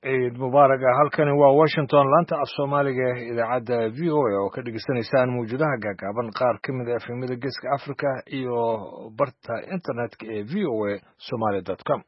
ciid mubaarag ah halkani waa Washington laanta af Soomaaliga idaacadda VOA oo ka dhageysanaysaan mawjadaha gaagaaban qaar ka mid ah efemada Geeska Afrika iyo barta internetka ee voasomali.com.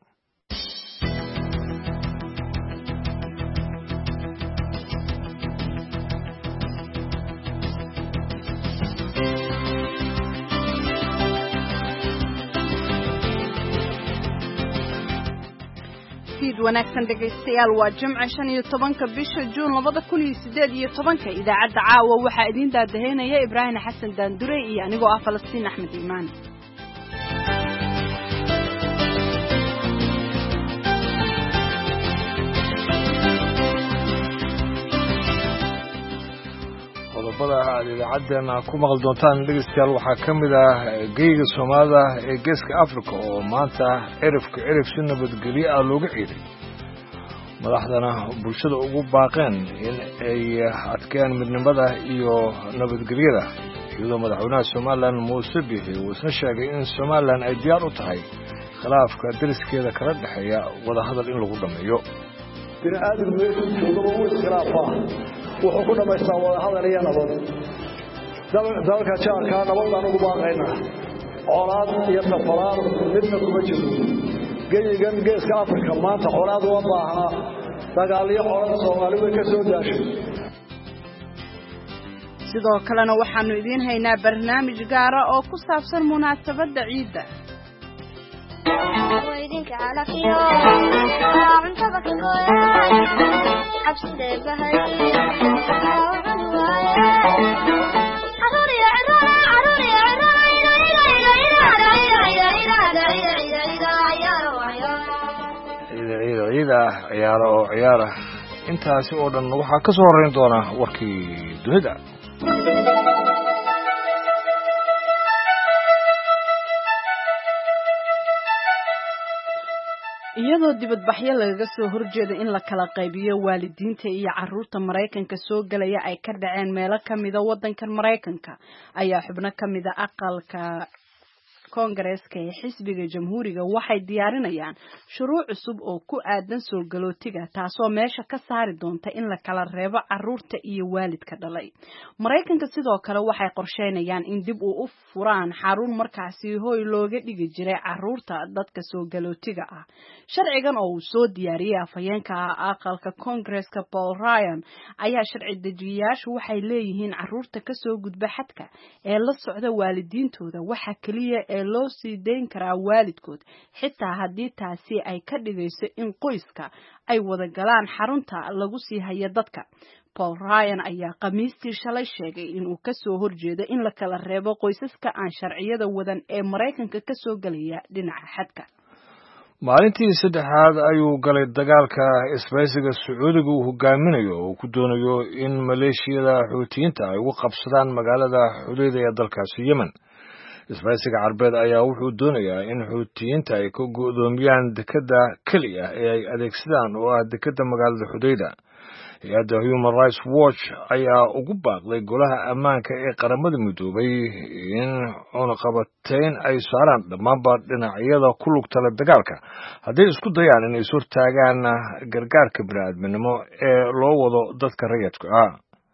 wanaagsan dhageystayaal waa Jimce 15 bisha June 2018 idaacadda caawa waxa idin daadaheynaya Ibrahim Xasan Daandure iyo anigoo ah Falastiin Axmed Iimaan. qodobada idaacaddeena ku maqal doontaan dhageystayaal waxaa ka mid ah geeyga Soomaalida ee Geeska Afrika oo maanta cirifka si nabadgelyo ah looga ciiday madaxdana bulshada ugu baaqeen in ay adkeeyaan midnimada iyo nabadgelyada iyadoo madaxweynaha Soomaaliland Muuse Biixi uu isna sheegay in Soomaaliland ay diyaar u tahay khilaafka dariskeeda kala dhaxeeya wadahadal in lagu dhameeyo bini'aadamku wuxuu u iskhilaafaa wuxuu ku dhamaystaa wadahadal iyo nabad dalka jaarka nabadaan ugu baaqaynaa colaad iyo tafaraan midna kuma jiro geeyigan Geeska Afrika maanta colaad uma baahna dagaal iyo colaad Soomaali way ka soo daashay sidoo kalena waxaanu idin haynaa barnaamij gaar ah oo ku saabsan munaasabadda ciidda ويدينك على خيار عن طبق الغيار حبس بهاي عروري يا عروري يا ciyaara intaasi oo dhan waxaa ka soo horeyn doona warkii dunida iyadoo dibadbaxyo lagaga soo horjeeda in la kala qaybiyo waalidiinta iyo carruurta Mareykanka soo galaya ay ka dhaceen meelo kamida wadankan Mareykanka ayaa xubno kamida aqalka Kongareeska ee xisbiga Jamhuuriga waxay diyaarinayaan shuruuc cusub oo ku aadan soo galootiga taasoo meesha ka saari doonta in la kala reebo carruurta iyo waalidka dhalay. Mareykanka sidoo kale waxay qorsheynayaan in dib u furaan xarun markaasi hooy looga dhigi jiray carruurta dadka soo galootiga ah. Sharcigan oo uu soo diyaariyay afhayeenka aqalka Kongareeska Paul Ryan ayaa sharci dejiyayaashu waxay leeyihiin carruurta ka soo gudba xadka ee la socda waalidiintooda waxa kaliya loo sii deyn karaa waalidkood xitaa haddii taasi ay ka dhigayso in qoyska ay wada galaan xarunta lagu sii hayo dadka. Paul Ryan ayaa Khamiistii shalay sheegay in uu ka soo horjeedo in la kala reebo qoysaska aan sharciyada wadan ee Mareykanka ka soo galaya dhinaca xadka. maalintii saddexaad ayuu galay dagaalka isbaysiga Sacuudiga uu hogaaminayo oo ku doonayo in Maleeshiyada Xuutiyiinta ay ugu qabsadaan magaalada Xudayda ee dalkaasi Yemen. isbaysiga Carbeed ayaa wuxuu doonayaa in Xuutiyiinta ay ka go'doomiyaan dekedda kaliya ee ay adeegsadaan oo ah dekedda magaalada Xudayda. Hay'adda Human Rights Watch ayaa ugu baaqday golaha ammaanka ee qaramada midoobay in cunaqabatayn ay saaraan dhammaanba dhinacyada ku lugta leh dagaalka hadday isku dayaan inay is hortaagaan gargaarka bini'aadminimo ee loo wado dadka rayidka ah.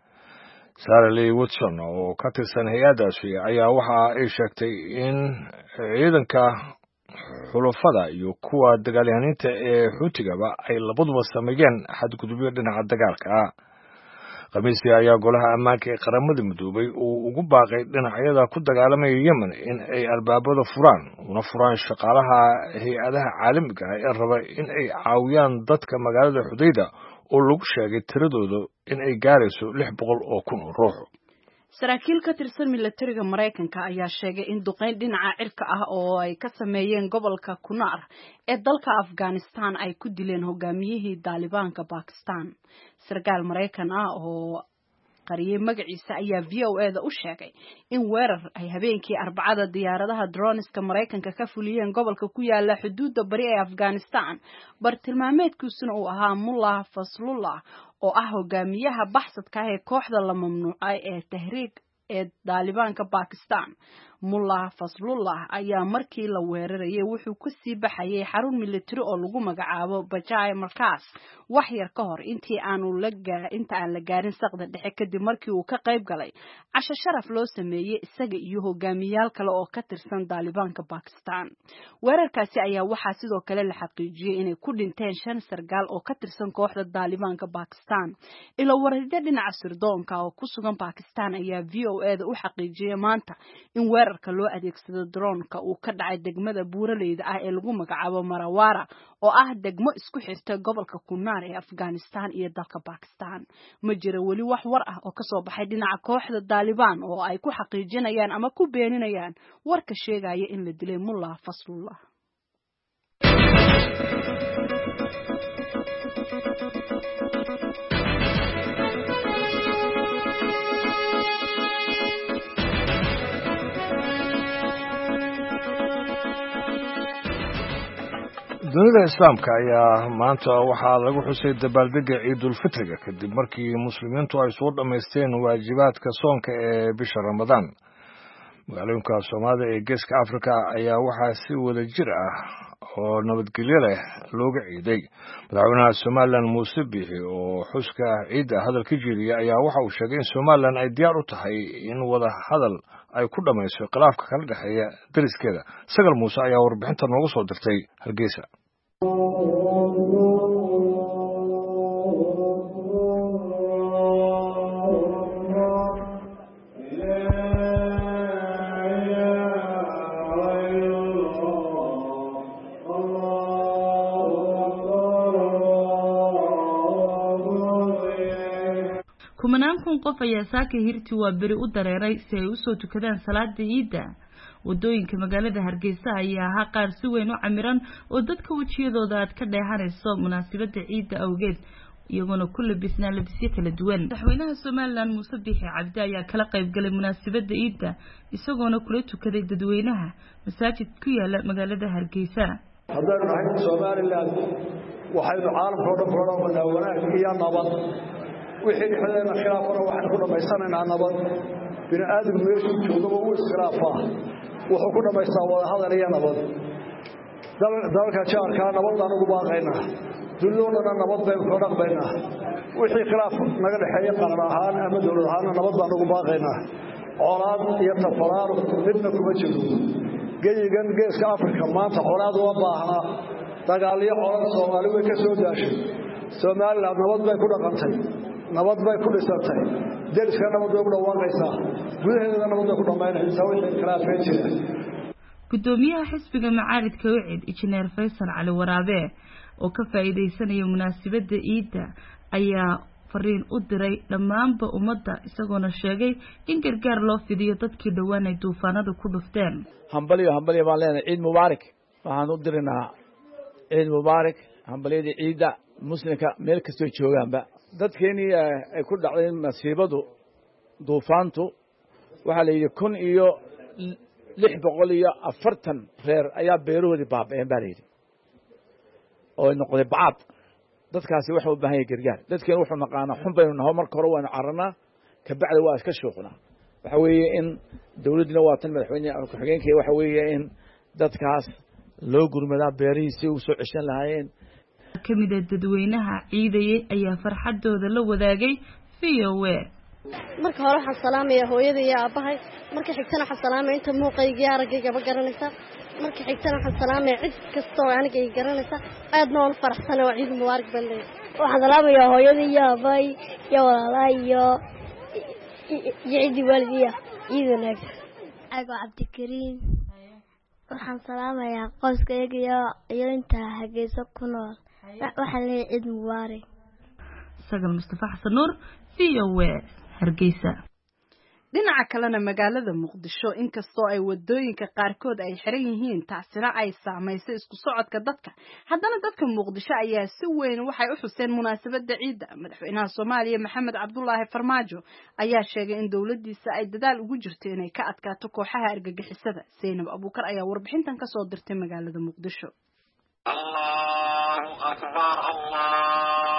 Sarah Lee Woodson oo ka tirsan hay'addaasi ayaa waxa ay sheegtay in ciidanka xulafada iyo kuwa dagaalyahaniinta ee Xuutigaba ay labaduba sameeyeen xadgudubyo dhinaca dagaalka ah. Khamiistii ayaa golaha ammaanka ee qaramada midoobay uu ugu baaqay dhinacyada ku dagaalamaya Yemen in ay albaabada furaan una furaan shaqaalaha hay'adaha caalamiga ah ee raba in ay caawiyaan dadka magaalada Xudayda oo lagu sheegay tiradooda in ay gaarayso 600,000 oo ruux. Saraakiil ka tirsan militariga Mareykanka ayaa sheegay in duqeyn dhinaca cirka ah oo ay ka sameeyeen gobolka Kunar ee dalka Afghanistan ay ku dileen hogaamiyihii Talibanka Pakistan. Sarkaal Mareykan ah oo qariyay magaciisa ayaa VOA-da u sheegay in weerar ay habeenkii Arbacada diyaaradaha droneska Mareykanka ka fuliyeen gobolka ku yaala xuduudda bari ee Afghanistan bartilmaameedkiisuna uu ahaa Mullah Faslullah oo ah hogaamiyaha baxsadka ah ee kooxda la mamnuucay ee Tahriik ee Daalibaanka Pakistan Mullah Faslullah ayaa markii la weerarayay wuxuu ku sii baxayay xarun military oo lagu magacaabo Bajai Markas wax yar ka hor inta aan la gaarin saqda dhexe kadib markii uu ka qayb galay casho sharaf loo sameeyay isaga iyo hogaamiyaal kale oo ka tirsan Daalibaanka Pakistan weerarkaasi ayaa waxaa sidoo kale la xaqiijiyay inay ku dhinteen 5 sargaal oo ka tirsan kooxda Daalibaanka Pakistan ilo wareedda dhinaca sirdoonka oo ku sugan Pakistan ayaa VOA-da u xaqiijiyay maanta in weerarka loo adeegsado drone-ka uu ka dhacay degmada buuraleyda ah ee lagu magacaabo Marawara oo ah degmo isku xirta gobolka Kunar ee Afghanistan iyo dalka Pakistan ma jiro wali wax war ah oo ka soo baxay dhinaca kooxda Taliban oo ay ku xaqiijinayaan ama ku beeninayaan warka sheegaya in la dilay Mullah Faslullah dunida islaamka ayaa maanta waxaa lagu xusay dabaaldega Ciidul Fitriga kadib markii muslimiintu ay soo dhameysteen waajibaadka soonka ee bisha Ramadaan magaalooyinka Soomaalida ee Geeska Afrika ayaa waxaa si wada jir ah oo nabadgelyo leh looga ciiday madaxweynaha Soomaaliland Muuse Biixi oo xuska ciida hadalka jeediyay ayaa waxa uu sheegay in Soomaaliland ay diyaar u tahay in wada hadal ay ku dhamayso khilaafka kala dhaxeeya deriskeeda Sagal Muuse ayaa warbixinta noogu soo dirtay Hargeysa kumanaan kun qof ayaa saaka hirti waa bari u dareeray si ay u soo tukadaan salaada ciida wadooyinka magaalada Hargeysa ayaa ahaa qaar si weyn u camiran oo dadka wajiyadooda aad ka dheehanayso munaasabada ciida awgeed iyagoo ku labisnaa labisyo kala duwan madaxweynaha Soomaaliland Muuse Biixi Cabdi ayaa kala qayb galay munaasabada ciida isagoo kula tukaday dadweynaha masaajid ku yaala magaalada Hargeysa haddaan nahay Soomaaliland waxaynu caalamka oo dhan ku noolnahay wanaag iyo nabad wixii dhexdeena khilaafana waxaan ku dhamaysanaynaa nabad bini aadam meeshuu joogo uu iskhilaafaa wuxuu ku dhamaystaa wada hadal iyo nabad dalka jaarka nabadaan ugu baaqaynaa dulloodana nabad baynu ku dhaqmaynaa wixii khilaaf naga dhaxeeya qaran ahaan ama dawlad ahaan nabad baan ugu baaqaynaa colaad iyo tafaraaro midna kuma jiro geeyigan Geeska Afrika maanta colaad waa baahnaa dagaalyo colaad Soomaali way ka soo daashay Soomaaliland nabad bay ku dhaqantay nabad bay ku dhisatay deriska nabad bay ku dhawaaqaysaa gudaheeda nabad bay ku dhamaynaysaa wixii khilaafay jira gudoomiyaha xisbiga macaaridka wicid Injineer Faysal Cali Waraabe oo ka faa'iideysanaya munaasabada ciida ayaa fariin u diray dhamaanba ummadda isagoo sheegay in gargaar loo fidiyo dadkii dhawaan ay duufaanada ku dhufteen hambaliyo baan leenahay ciid mubaarak waxaan u dirinaa ciid mubaarak hambaliyada ciida muslimka meel kastoo joogaanba dadkeeni ay ku dhacday masiibadu duufaantu waxa la yiri 1640 reer ayaa beerahoodii baaba'een baa la yiri oo noqday baad dadkaasi waxa u baahan yahay gargaar dadkeen wuxuu naqaana xun baynu nahay marka hore waanu carana ka bacdi waa iska shooqnaa waxa weeye in dawladna waa tan madaxweynaha ku xigeenkay waxa weeye in dadkaas loo gurmadaa beerihiisa u soo ceshan lahaayeen kamida dadweynaha ciidayay ayaa farxadooda la wadaagay VOA marka hore waxaan salaamayaa hooyada iyo aabahay marka xigtana waxaan salaamayaa inta muuqayga aragayga garanaysa marka xigtana waxaan salaamayaa cid kasta oo aniga ay garanaysa aadna waan faraxsanahay waa ciid mubaarak bande waxaan salaamayaa hooyada iyo aabahay iyo walaalahay iyo ciid waaldiya ciid wanaagsan ago Cabdikariim waxaan salaamayaa qoyskayga iyo inta Hargeysa ku nool waxaan leeyahay ciid mubaarak Sagal Mustafa Xasan Nuur VOA Hargeysa dhinaca kalena magaalada Muqdisho inkastoo ay wadooyinka qaarkood ay xiran yihiin taasina ay saameysay isku socodka dadka haddana dadka Muqdisho ayaa si weyn waxay u xuseen munaasabada ciida madaxweynaha Soomaaliya Maxamed Cabdullaahi Farmaajo ayaa sheegay in dawladdiisa ay dadaal ugu jirto inay ka adkaato kooxaha argagixisada Zainab Abuukar ayaa warbixintan ka soo dirtay magaalada Muqdisho Allahu akbar Allah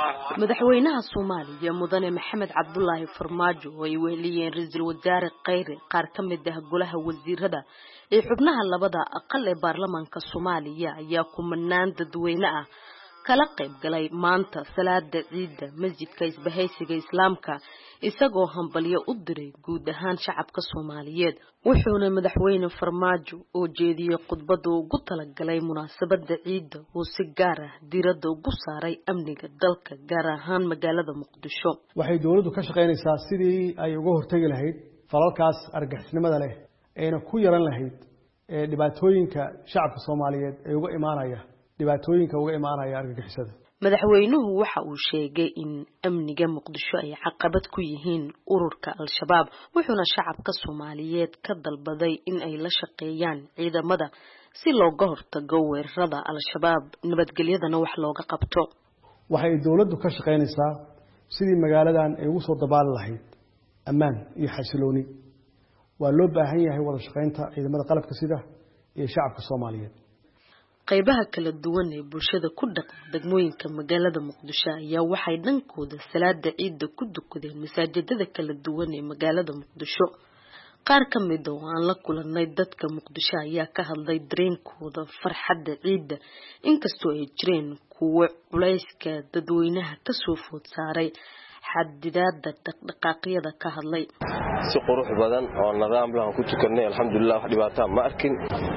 madaxweynaha Soomaaliya mudane Maxamed Cabdullaahi Farmaajo oo ay weheliyeen ra'iisul wasaare Khayre qaar ka mid ah golaha wasiirada ee xubnaha labada aqal ee baarlamaanka Soomaaliya ayaa kumanaan dadweyne ah kala qayb galay maanta salaada ciida masjidka isbahaysiga islaamka isagoo hambalyo u diray guud ahaan shacabka Soomaaliyeed wuxuuna madaxweyne Farmaajo oo jeediyay khudbad ugu talagalay munaasabada ciida oo si gaar ah diiradda ugu saaray amniga dalka gaar ahaan magaalada Muqdisho waxay dawladdu ka shaqeynaysaa sidii ay uga hortagi lahayd falalkaas argagixisnimada leh ee ku yaran lahayd dhibaatooyinka shacabka Soomaaliyeed ee uga imaanaya argagixisada madaxweynuhu waxa uu sheegay in amniga Muqdisho ay caqabad ku yihiin ururka al-shabaab wuxuuna shacabka Soomaaliyeed ka dalbaday in ay la shaqeeyaan ciidamada si looga hortago weerarada al-shabaab nabadgelyadana wax looga qabto waxay dawladdu ka shaqeynaysaa sidii magaaladan ay ugu soo dabaal lahayd ammaan iyo xasilooni waa loo baahan yahay wada shaqeynta ciidamada qalabka sida iyo shacabka Soomaaliyeed qaybaha kala duwan ee bulshada ku dhaqan degmooyinka magaalada Muqdisho ayaa waxay dhankooda salaada ciida ku dukadeen masaajidada kala duwan ee magaalada Muqdisho qaar ka mid ah aan la kulanay dadka Muqdisho ayaa ka hadlay dareenkooda farxadda ciida inkastoo ay jireen kuwa culayska dadweynaha ka soo food saaray xadidaadda dhaqdhaqaaqyada ka hadlay si qurux badan oo nidaam leh ku tukanay alxamdulillah wax dhibaato ma arkin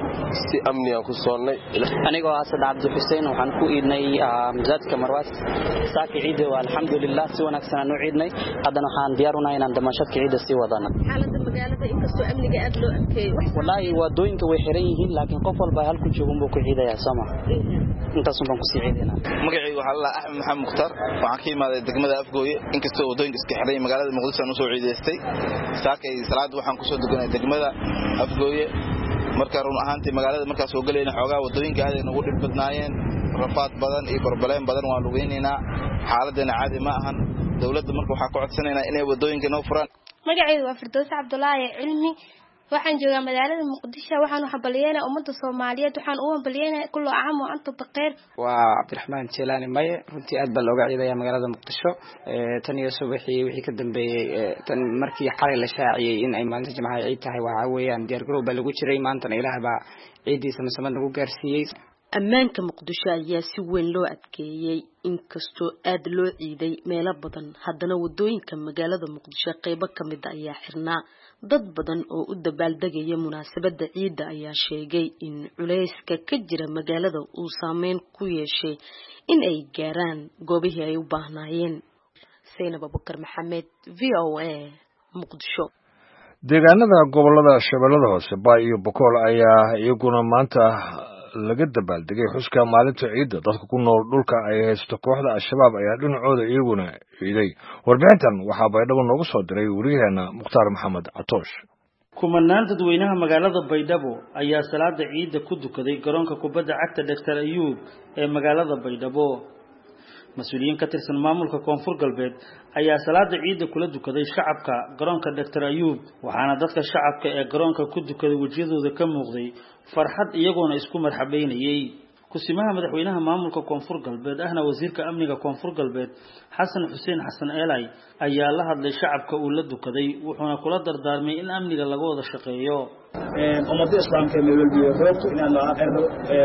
si amni aan ku soonnay anigoo Asad Abdi Xuseen waxaan ku iidnay masaajidka Marwaas saaki ciid waa alxamdulillah si wanaagsan aan u ciidnay haddana waxaan diyaar u nahay inaan damashadka ciid si wadana xaaladda magaalada inkastoo amniga aad loo adkeeyay wallahi wadooyinka way xiran yihiin laakiin qof walba halku joogo buu ku ciidaya sama intaas baan ku sii ciidina magacaygu waxa la Axmed Maxamed Mukhtar waxaan ka imaaday degmada Afgooye inkastoo wadooyinka iska xiran magaalada Muqdisho aan soo ciideystay saakay salaad waxaan ku soo dukanay degmada Afgooye marka run ahaantii magaalada markaas oo galeena xoogaa wadooyinka aad ay nagu dhib badnaayeen rafaad badan iyo barbaleen badan waan lugeynayna xaaladana caadi ma ahan dawladda marka waxa ku codsanaynaa inay wadooyinka noo furaan magacaygu waa Firdaws Cabdullaahi Cilmi waxaan joogaa magaalada Muqdisho waxaan u hambalyeynaa ummadda Soomaaliyeed waxaan u hambalyeynaa kullu caam oo anta baqeer waa Cabdiraxmaan Jeelaani Maye runtii aad baa looga ciidayaa magaalada Muqdisho tan iyo subaxii wixii ka dambeeyay tan markii xalay la shaaciyay in ay maalinta Jimcaha ciid tahay waxa weeyaan diyaar garow baa lagu jiray maantana Ilaahay baa ciidiisa mas'amad nagu gaarsiiyay ammaanka Muqdisho ayaa si weyn loo adkeeyay inkastoo aad loo ciiday meelo badan haddana wadooyinka magaalada Muqdisho qaybo ka mid ah ayaa xirnaa dad badan oo u dabaaldegaya munaasabada ciida ayaa sheegay in culayska ka jira magaalada uu saameyn ku yeeshay in ay gaaraan goobihii ay u baahnaayeen Saynab Abubakar Maxamed VOA Muqdisho deegaanada gobolada Shabeellada Hoose Baay iyo Bokool ayaa iyaguna maanta laga dabaaldegay xuska maalinta ciida dadka ku nool dhulka ay haysto kooxda al-shabaab ayaa dhinacooda iyaguna ciiday warbixintan waxaa Baydhabo noogu soo diray wariyaheena Mukhtaar Maxamed Catoosh kumanaan dadweynaha magaalada Baydhabo ayaa salaada ciida ku dukaday garoonka kubadda cagta Dr. Ayuub ee magaalada Baydhabo mas'uuliyiin ka tirsan maamulka Koonfur Galbeed ayaa salaada ciida kula dukaday shacabka garoonka Dr. Ayuub waxaana dadka shacabka ee garoonka ku dukaday wajiyadooda ka muuqday farxad iyagoona isku marxabeynayay kusimaha madaxweynaha maamulka Koonfur Galbeed ahna wasiirka amniga Koonfur Galbeed Xasan Xuseen Xasan Eelay ayaa la hadlay shacabka uu la dukaday wuxuuna kula dardaarmay in amniga laga wada shaqeeyo ummadda islaamka ee meelwalbiyo roobto inaan la aqeerno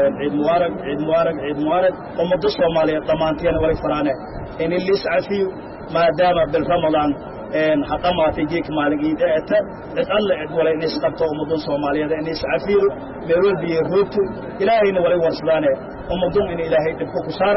ciid mubarak ummadda Soomaaliyeed dhamaanteen wali faraane in liis cafiyo maadaama bil Ramadaan حقمات جيك مالكي دعته الله ولا إنس قبته ومدن صومالية إنس عفير ميرود بيروت إلهي ولا ورسلانه ومدن إن إلهي تبقى صار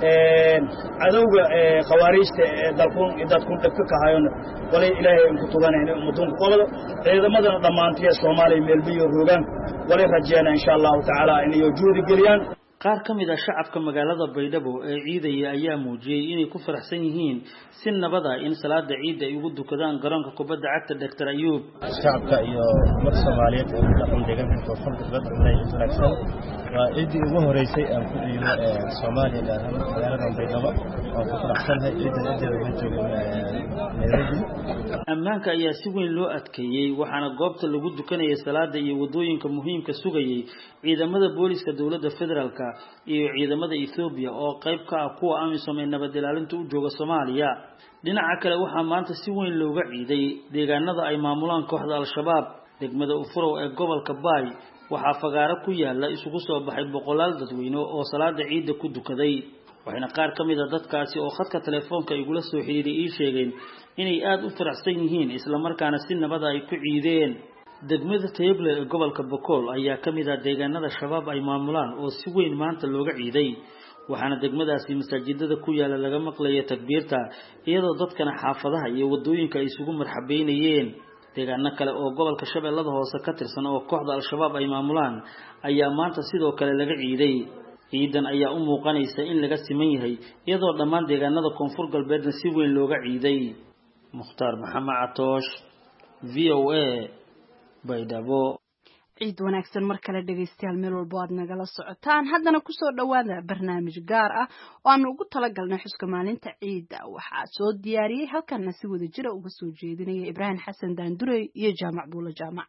عدو خواريج دلكون إذا تكون تبقى هايون ولا إلهي كتبان إن مدن قبل إذا مدن ضمانتي الصومالي ميربي الروجان ولا رجعنا إن شاء الله تعالى إن يوجد جريان qaar ka mid ah shacabka magaalada Baydhabo ee ciidaya ayaa muujiyay inay ku faraxsan yihiin si nabad ah in salaada ciid ay ugu dukadaan garoonka kubadda cagta Dr. Ayuub shacabka iyo ummadda Soomaaliyeed ee ku dhaqan deegaanka Koonfur Galbeed ay wanaagsan waa ciidii ugu horeysay aan ku ciido Soomaaliya gaar ahaan magaalada Baydhabo oo ku faraxsanahay ciidan adeer waxay joogeen Nairobi. Ammaanka ayaa si weyn loo adkeeyay waxaana goobta lagu dukanayay salaada iyo wadooyinka muhiimka sugayay ciidamada booliska dawladda federaalka iyo ciidamada Ethiopia oo qayb ka ah kuwa AMISOM ee nabad ilaalinta u jooga Soomaaliya. dhinaca kale waxaa maanta si weyn looga ciiday deegaanada ay maamulaan kooxda Al-Shabaab. degmada Ufurow ee gobolka Bay waxaa fagaaro ku yaala isugu soo baxay boqolaal dadweyne oo salaada ciida ku dukaday. waxayna qaar ka mid ah dadkaasi oo khadka telefoonka igula soo xiriiray ii sheegeen inay aad u faraxsan yihiin isla markaana si nabad ay ku ciideen. degmada Table ee gobolka Bokool ayaa ka mid ah deegaanada Shabaab ay maamulaan oo si weyn maanta looga ciiday. waxaana degmadaasi masaajidada ku yaala laga maqlayo takbiirta iyadoo dadkana xaafadaha iyo wadooyinka ay isugu marxabeynayeen. deegaano kale oo gobolka Shabeellada Hoose ka tirsan oo kooxda Al-Shabaab ay maamulaan ayaa maanta sidoo kale laga ciiday. ciidan ayaa u muuqanaysa in laga siman yahay iyadoo dhammaan deegaanada Koonfur Galbeedna si weyn looga ciiday. Mukhtaar Maxamed Catoosh, VOA, Baydhabo. ciid wanaagsan mar kale dhageystayaal meel walba aad nagala socotaan. haddana kusoo dhawaada barnaamij gaar ah oo aan ugu talagalnay xuska maalinta ciida. waxaa soo diyaariyey halkana si wada jira uga soo jeedinaya Ibraahim Xasan Daandurey iyo Jaamac Buula Jaamac.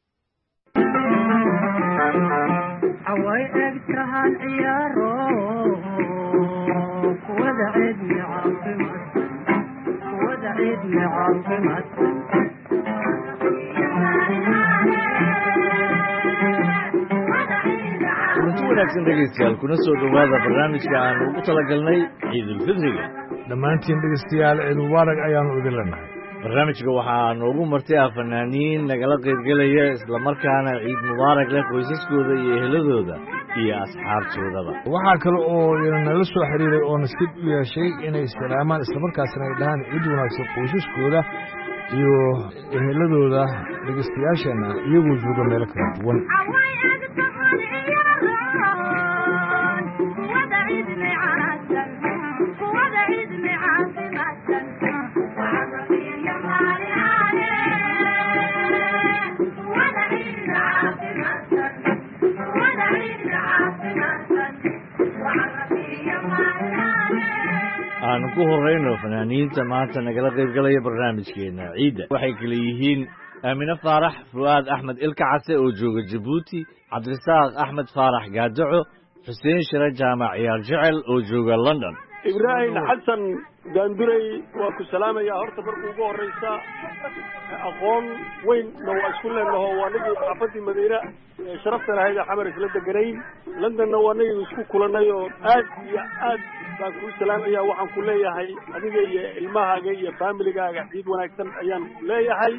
away egtahan ciyaaro kuwada ciid caafimaad wanaagsan dhegeystayaal kuna soo dhawaada barnaamijka aan ugu talagalnay ciidul fidriga. dhammaantiin dhegeystayaal ciid mubaarak ayaanu idin leenahay. barnaamijka waxaa noogu martay fanaaniin nagala qaybgelaya isla markaana ciid mubaarak leh qoysaskooda iyo eheladooda iyo asxaabtoodaba. waxaa kale oo nala soo xiriiray oo nasiib u yeeshay inay salaamaan isla markaasna ay dhahaan ciid wanaagsan qoysaskooda iyo eheladooda dhegeystayaashana iyagoo jooga meelo kala duwan. aan ku horeyno fanaaniinta maanta nagala qaybgalaya barnaamijkeena ciida. waxay kale yihiin Aamina Faarax, Fuad Axmed Ilkacase oo jooga Djibouti, Cabdirasaaq Axmed Faarax Gaadaco, Xuseen Shire Jaamac Ciyaar Jecel oo jooga London. Ibraahim Xasan Daandurey waa ku salaamaya horta markuu ugu horeysa aqoon weyn waa isku leenahay waa nigi xaafadii Madiina sharafta lahayd xamar isla deganayn London waa nigi isku kulanay oo aad iyo aad baan ku salaamaya waxaan ku leeyahay adiga iyo ilmahaaga iyo familygaaga ciid wanaagsan ayaan ku leeyahay.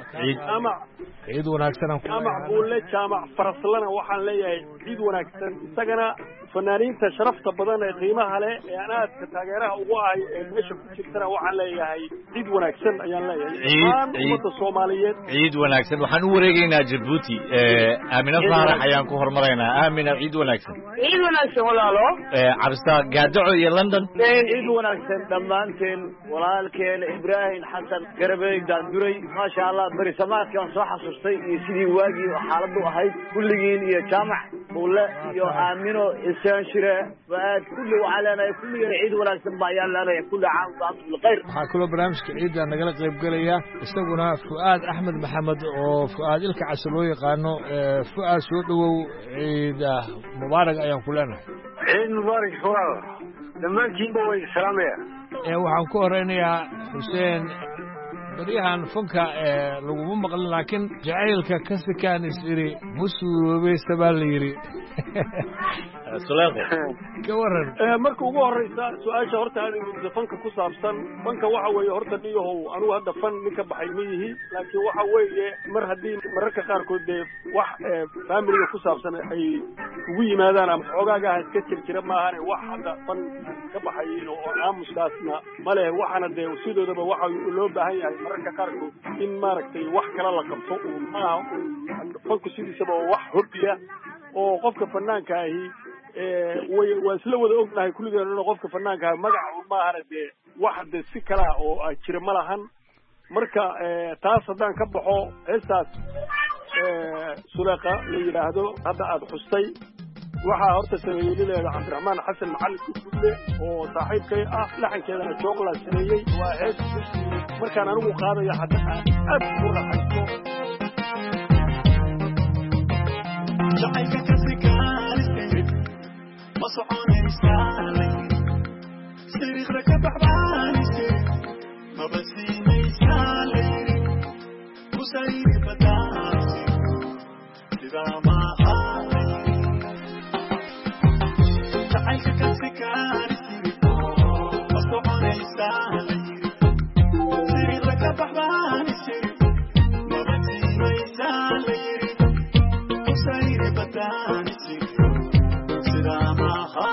ciid wanaagsan ama buule Jaamac Faraslana waxaan leeyahay ciid wanaagsan isagana fanaaniinta sharafta badan ee qiimaha leh ee aad ka taageeraha ugu ahay ee meesha ku jirtana waxaan leeyahay ciid wanaagsan ayaan leeyahay ummadda Soomaaliyeed. ciid wanaagsan waxaan u wareegaynaa Djibouti. Aamina Faarax ayaan ku hormaraynaa. Aamina ciid wanaagsan. ciid wanaagsan walaalo. Cabdirasaaq Gaadaco iyo London. ciid wanaagsan dhammaanteen walaalkeen Ibraahim Xasan Garabey Daandurey ma sha Allah bari samaadkan soo xasuustay iyo sidii waagii xaaladdu ahayd kulligiin iyo Jaamac Buule iyo Aamino Xuseen Shire waad kulli wacalana kulli ciid wanaagsan baa yaan leenahay kulli caam baantu bilkhayr. waxaa kaloo barnaamijka ciida nagala qaybgalaya isaguna Fuad Axmed Maxamed oo Fuad Ilkacase loo yaqaano. Fuad soo dhawow ciid mubaarak ayaan ku leenahay. ciid mubaarak Fuad dhammaantiinba way salaamaya. waxaan ku horeynayaa Xuseen baryahan funka laguma maqlin laakiin jacaylka ka sikaan isiri musuubay sabal yiri ka waran marka ugu horeysa su'aasha horta aan fanka ku saabsan fanka waxa weeye horta niyahow anigu hadda fan ninka baxay ma yihi laakiin waxa weeye mar haddii mararka qaarkood wax family ku saabsan ay ugu yimaadaan ama xoogaaga iska jirjira maahan wax hadda fan ka baxay oo aamuskaasna male waxana sidoodaba waxa loo baahan yahay mararka qaarkood in maaragtay wax kala la qabto oo maaha fanku sidiisaba wax hobbiya oo qofka fanaanka ahi waa isla wada ognahay kulligeena qofka fanaanka magaca ma aha wax si kala oo jira ma lahan marka taas hadaan ka baxo heestaas Sulaqa la yiraahdo hadda aad xustay waxaa horta sameeyey nileeda cabdiraxmaan xasan macalin kufulle oo saaxiibkay ah laxankeedana joogla sameeyey waa hees markaan anigu qaadaya hadda aad u raaxaysto jacaylka kasikaalisay ma soconaysaa sariiqda ka baxbaanisay maba siinaysaa layri kusayri badaasi sidaa maaha jacaylka kasikaalisay ma soconaysaa layri sariiqda ka baxbaanisay maba siinaysaa layri kusayri badaasi sidaa maaha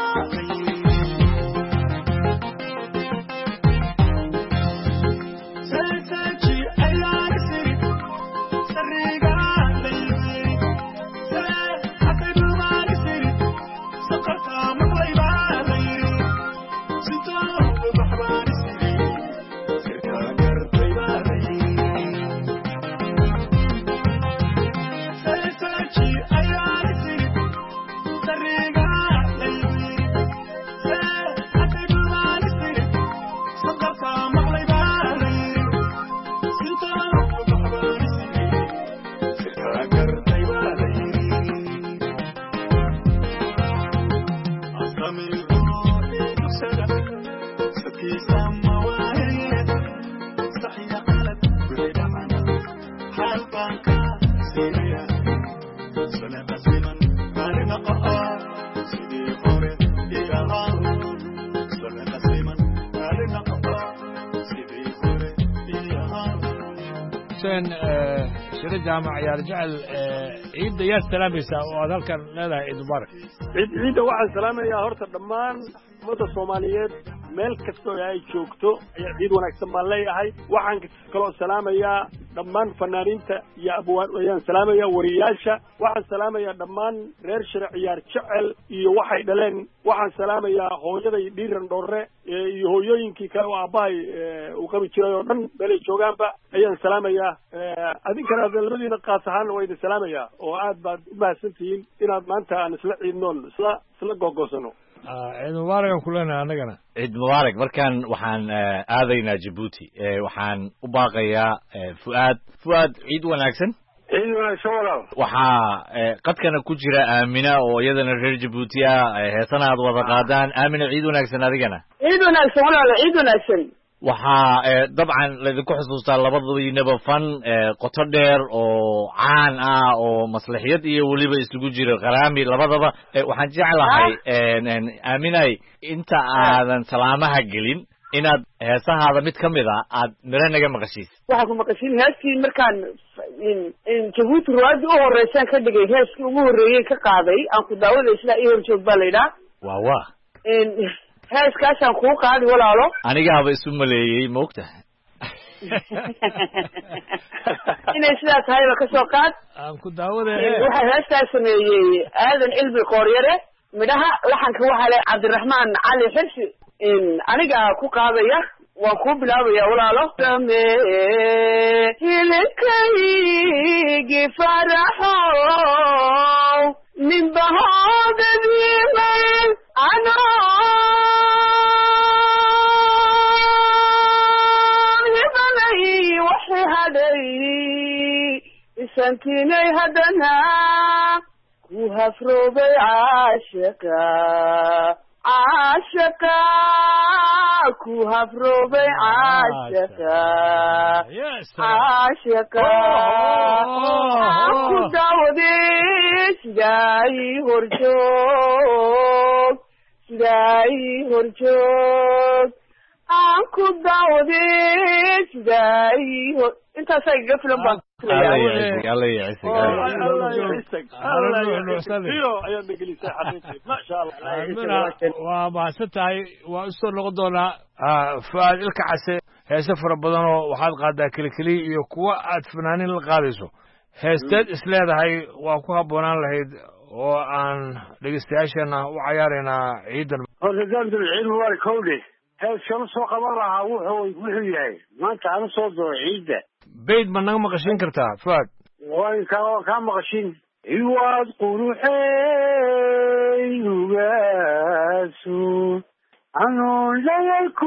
shira jaamac yaar jecel ciidda yaa salaamaysaa oo aad halkan leedahay ciid mubaarak ciidda waxaan salaamayaa horta dhammaan ummadda Soomaaliyeed meel kasta oo ay joogto ayaa ciid wanaagsan baan leeyahay waxaan kaloo salaamayaa dhammaan fanaaniinta iyo abwaan ayaan salaamayaa wariyaasha waxaan salaamayaa dhammaan reer shira ciyaar jecel iyo waxay dhaleen waxaan salaamayaa hooyaday dhiiran dhorre iyo hooyooyinkii kale oo aabbahay uu qabi jiray oo dhan meelay joogaanba ayaan salaamayaa adinkana labadiina qaas ahaan waa idin salaamayaa oo aad baad u mahadsantihiin inaad maanta aan isla ciidnoon isla googosano ciid mubaarak aan ku leenahay annagana ciid mubaarak markaan waxaan aadaynaa Djibouti waxaan u baaqayaa fuaad ciid wanaagsan ciid wanaagsan walaal waxaa qadkana ku jira Aamina oo iyadana reer Djibouti ah heesana aad wada qaadaan Aamina ciid wanaagsan adigana ciid wanaagsan walaal ciid wanaagsan waxaa dabcan laydinku xusuustaa labadiinaba fan qoto dheer oo caan ah oo maslaxiyad iyo weliba isugu jira qaraami labadaba waxaan jeclahay aaminay inta aadan salaamaha gelin inaad heesahaada mid ka mid a aad miro naga maqashiis waxaan ku maqashin heeskii markaan Djibouti ruwaadii u horeysaan ka dhigay heeskii ugu horreeyay ka qaaday aan ku daawaday isla ii horjoog baa la yidhaa waa heeskaasaan kuu qaadi walaalo anigaaba isu maleeyey ma ogtahay inay sidaa tahayba kasoo qaad aan ku daawada waxaa heestaa sameeyey aadan cilmi qooryare midhaha laxanka waxaa le cabdiraxmaan cali xirsi anigaa ku qaadaya waan kuu bilaabaya walaalo hilibkaygi faraxow ninbahoodadiimayn isantinay haddana ku hafroobay caashaqa ku hafroobay caashaqa ku daawaday sidaa ii horjoog aan ku daawaday sidaa ii hor intaasaa igaga filan baan waa mahadsan tahay waa usoo noqon doonaa fuaad ilka case heese fara badan oo waxaad qaadaa kelikeliya iyo kuwa aad fanaanin la qaadayso heesteed isleedahay waa ku habboonaan lahayd oo aan dhegeystayaashana u cayaaraynaa ciidan ciid mubaarak kowdhe heeskama soo qaban lahaa wuxuu yahay maanta aan usoo doo ciidda bayd ma naga maqashin kartaa fuaad waan kaa maqashin iwaad quruxeynugaasu anoon lagalku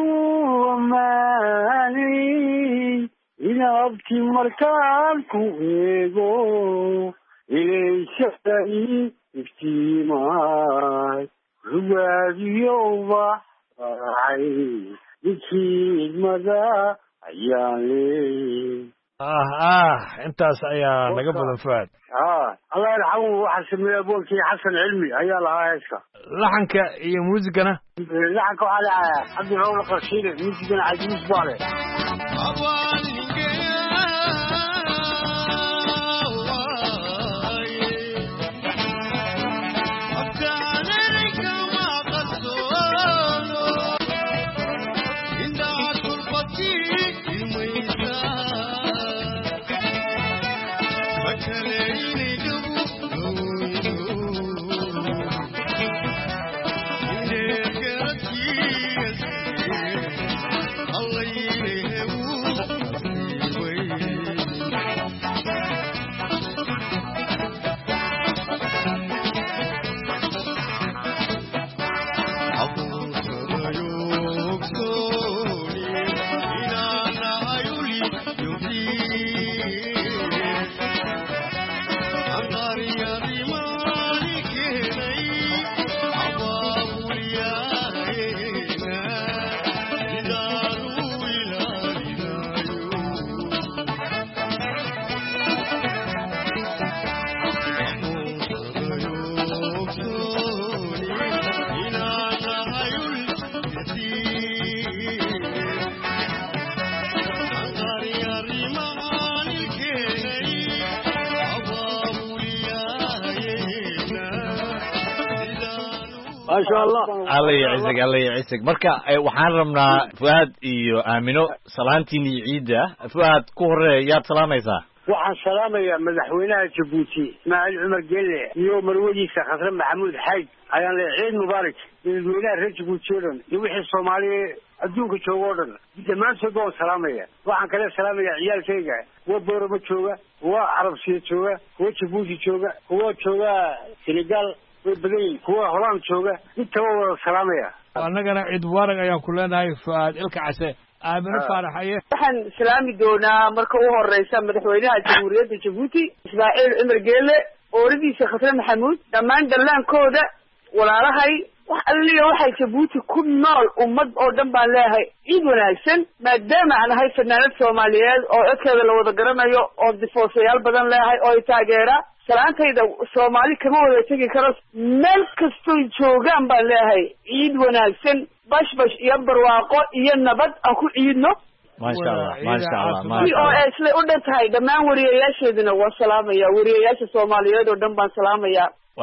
ammaanay inaabti markaan ku eego ilayshada ii iftiimaay rugaadiyo ubaxay midkiidmada ayaan leey intaas ayaa naga badan fuaad allah yarxamu waxaa sameeyey aboonkii xasan cilmi ayaa lahaa heeska laxanka iyo muusigana laxanka waxaa leeyahay cabdi rawla qarshiile muusigana cajiis baa leh alla yacizig marka waxaan rabnaa fuaad iyo aamino salaantiin iyo ciidda fuaad ku horeeya yaad salaamaysaa waxaan salaamayaa madaxweynaha jabuuti ismaaciil cumar gelle iyo marwadiisa khasre maxamuud xayd ayaan leeyahay ciid mubaarak dadweynaha reer jabuuti oo dhan iyo wixii soomaaliya adduunka jooga oo dhan dhammaantood waan salaamaya waxaan kale salaamayaa ciyaalkayga kuwa boorama jooga kuwa carabsiya jooga kuwa jabuuti jooga kuwa jooga senegal way kuwa holaan jooga intaba wada salaamaya annagana ciid mubaarak ayaan ku leenahay fuaad ilka case aamino faaraxaye waxaan salaami doonaa marka u horeysa madaxweynaha jamhuuriyadda jabuuti ismaaciil cumar geele ooradiisa khasre maxamuud dhammaan dallaankooda walaalahay wax alliya waxay jabuuti ku nool ummad oo dhan baan leeyahay ciid wanaagsan maadaama aan ahay fanaanad soomaaliyeed oo codkeeda la wada garanayo oo difoosayaal badan leeyahay oo taageera salaantayda soomaali kama wada tegi karo meel kastoy joogaan baan leeyahay ciid wanaagsan bashbash iyo barwaaqo iyo nabad aan ku ciidno maasha allah oo isla u dhan tahay dhammaan wariyayaasheeduna waa salaamaya wariyayaasha soomaaliyeed oo dhan baan salaamaya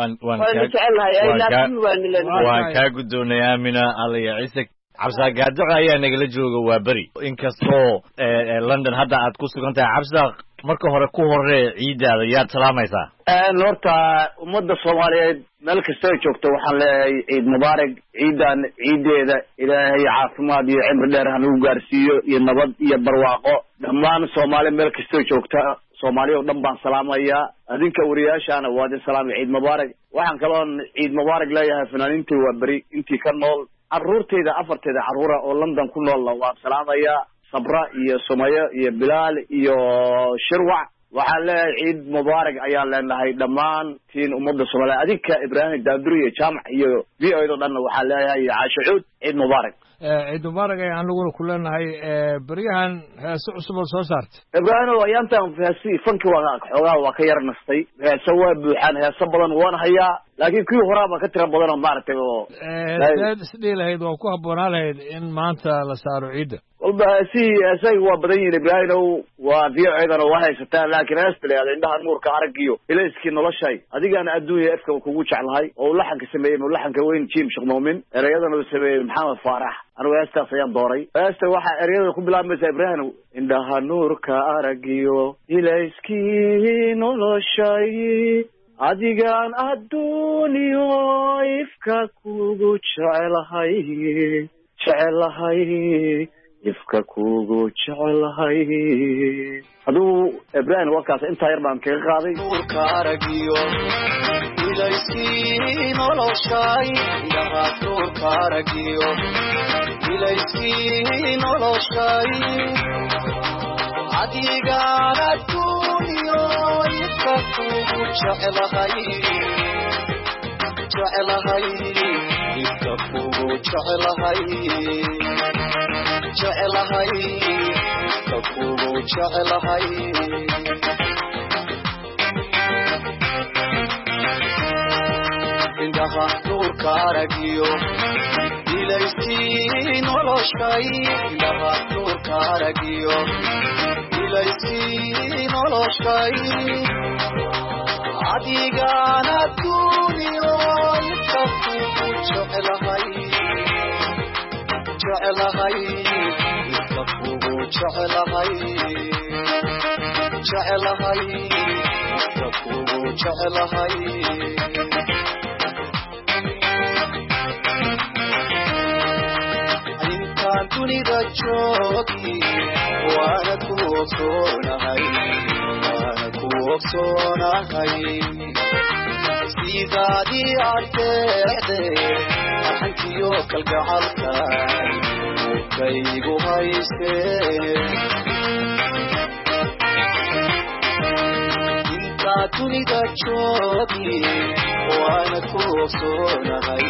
waan kaa guddoonay aamina alla yacizig cabsaaq gaadaco ayaa nagala jooga waa beri inkastoo london hadda aad ku sugan tahay cabsaaq marka hore ku horee ciiddaada yaad salaamaysaa horta ummadda soomaaliyeed meel kasta ay joogto waxaan leeyahay ciid mubaarak ciidan ciiddeeda ilaahay caafimaad iyo cimri dheer hanagu gaarsiiyo iyo nabad iyo barwaaqo dhammaan soomaali meel kastoo joogta soomaaliya oo dhan baan salaamayaa adinka wariyaashaana waa idin salaamay ciid mubaarak waxaan kaloon ciid mubaarak leeyahay fanaaniintii waa beri intii ka nool carruurtayda afarteeda carruura oo london ku noolna waan salaamayaa sabra iyo sumayo iyo bilaal iyo shirwac waxaan leeyahay ciid mubaarak ayaan leenahay dhammaan tiin ummadda soomaaliya adinka ibraahim daanduri iyo jaamac iyo v o do dhanna waxaan leeyahay iyo caasho cuud ciid mubaarak ciid mubaarak ayaan anaguna ku leenahay beryahan heese cusub oo soo saartay ibraahim ayaantan heesi fanki waa xoogaa waa ka yar nastay heese waa buuxaan heese badan waan hayaa laakiin kuwii horaa baa ka tira badan oo maaragtay oo seed isdhihi lahayd waa ku habboonaa lahayd in maanta la saaro ciidda walba heesaga waa badan yihin ibraahimow waa v o dana waa haysataan laakiin heesta la yihahda indhaha nuurka aragiyo ilayskii noloshay adigaana adduunya efka kugu jeclahay oo u laxanka sameeyey laxanka weyn jim sheekh muumin ereyadana uu sameeyey maxamed faarax anigu heestaas ayaan dooray heesta waxaa ereyada ku bilaabmaysaa ibraahimow indhaha nuurka aragiyo ilayskii noloshay adigaan adduunyo ifka kugu jecelahay ifka kugu jecelahay aduu ibrahim warkaas intaa yar baan kaga qaaday nuurka aragiyo ilayskii noloshay indhaha nuurka aragiyo ilayskii noloshay adigaan adduuniyo ifka kugu jecelahay jecelahay ifka kugu jecelahay jecelahay ifka kugu jecelahay indhaha nuurka aragiyo ilayskii noloshay indhaha nuurka aragiyo ilayskii noloshay adigaan adduuniyo ifka kugu jecelahay jecelahay ifka kugu jecelahay jecelahay ifka kugu jecelahay intaan dunida joogi waana ku ogsoonahay sidaadii ardeede axankiyo kalgacalkay kaygu hayste intaa dunida joogi waana ku ogsoonahay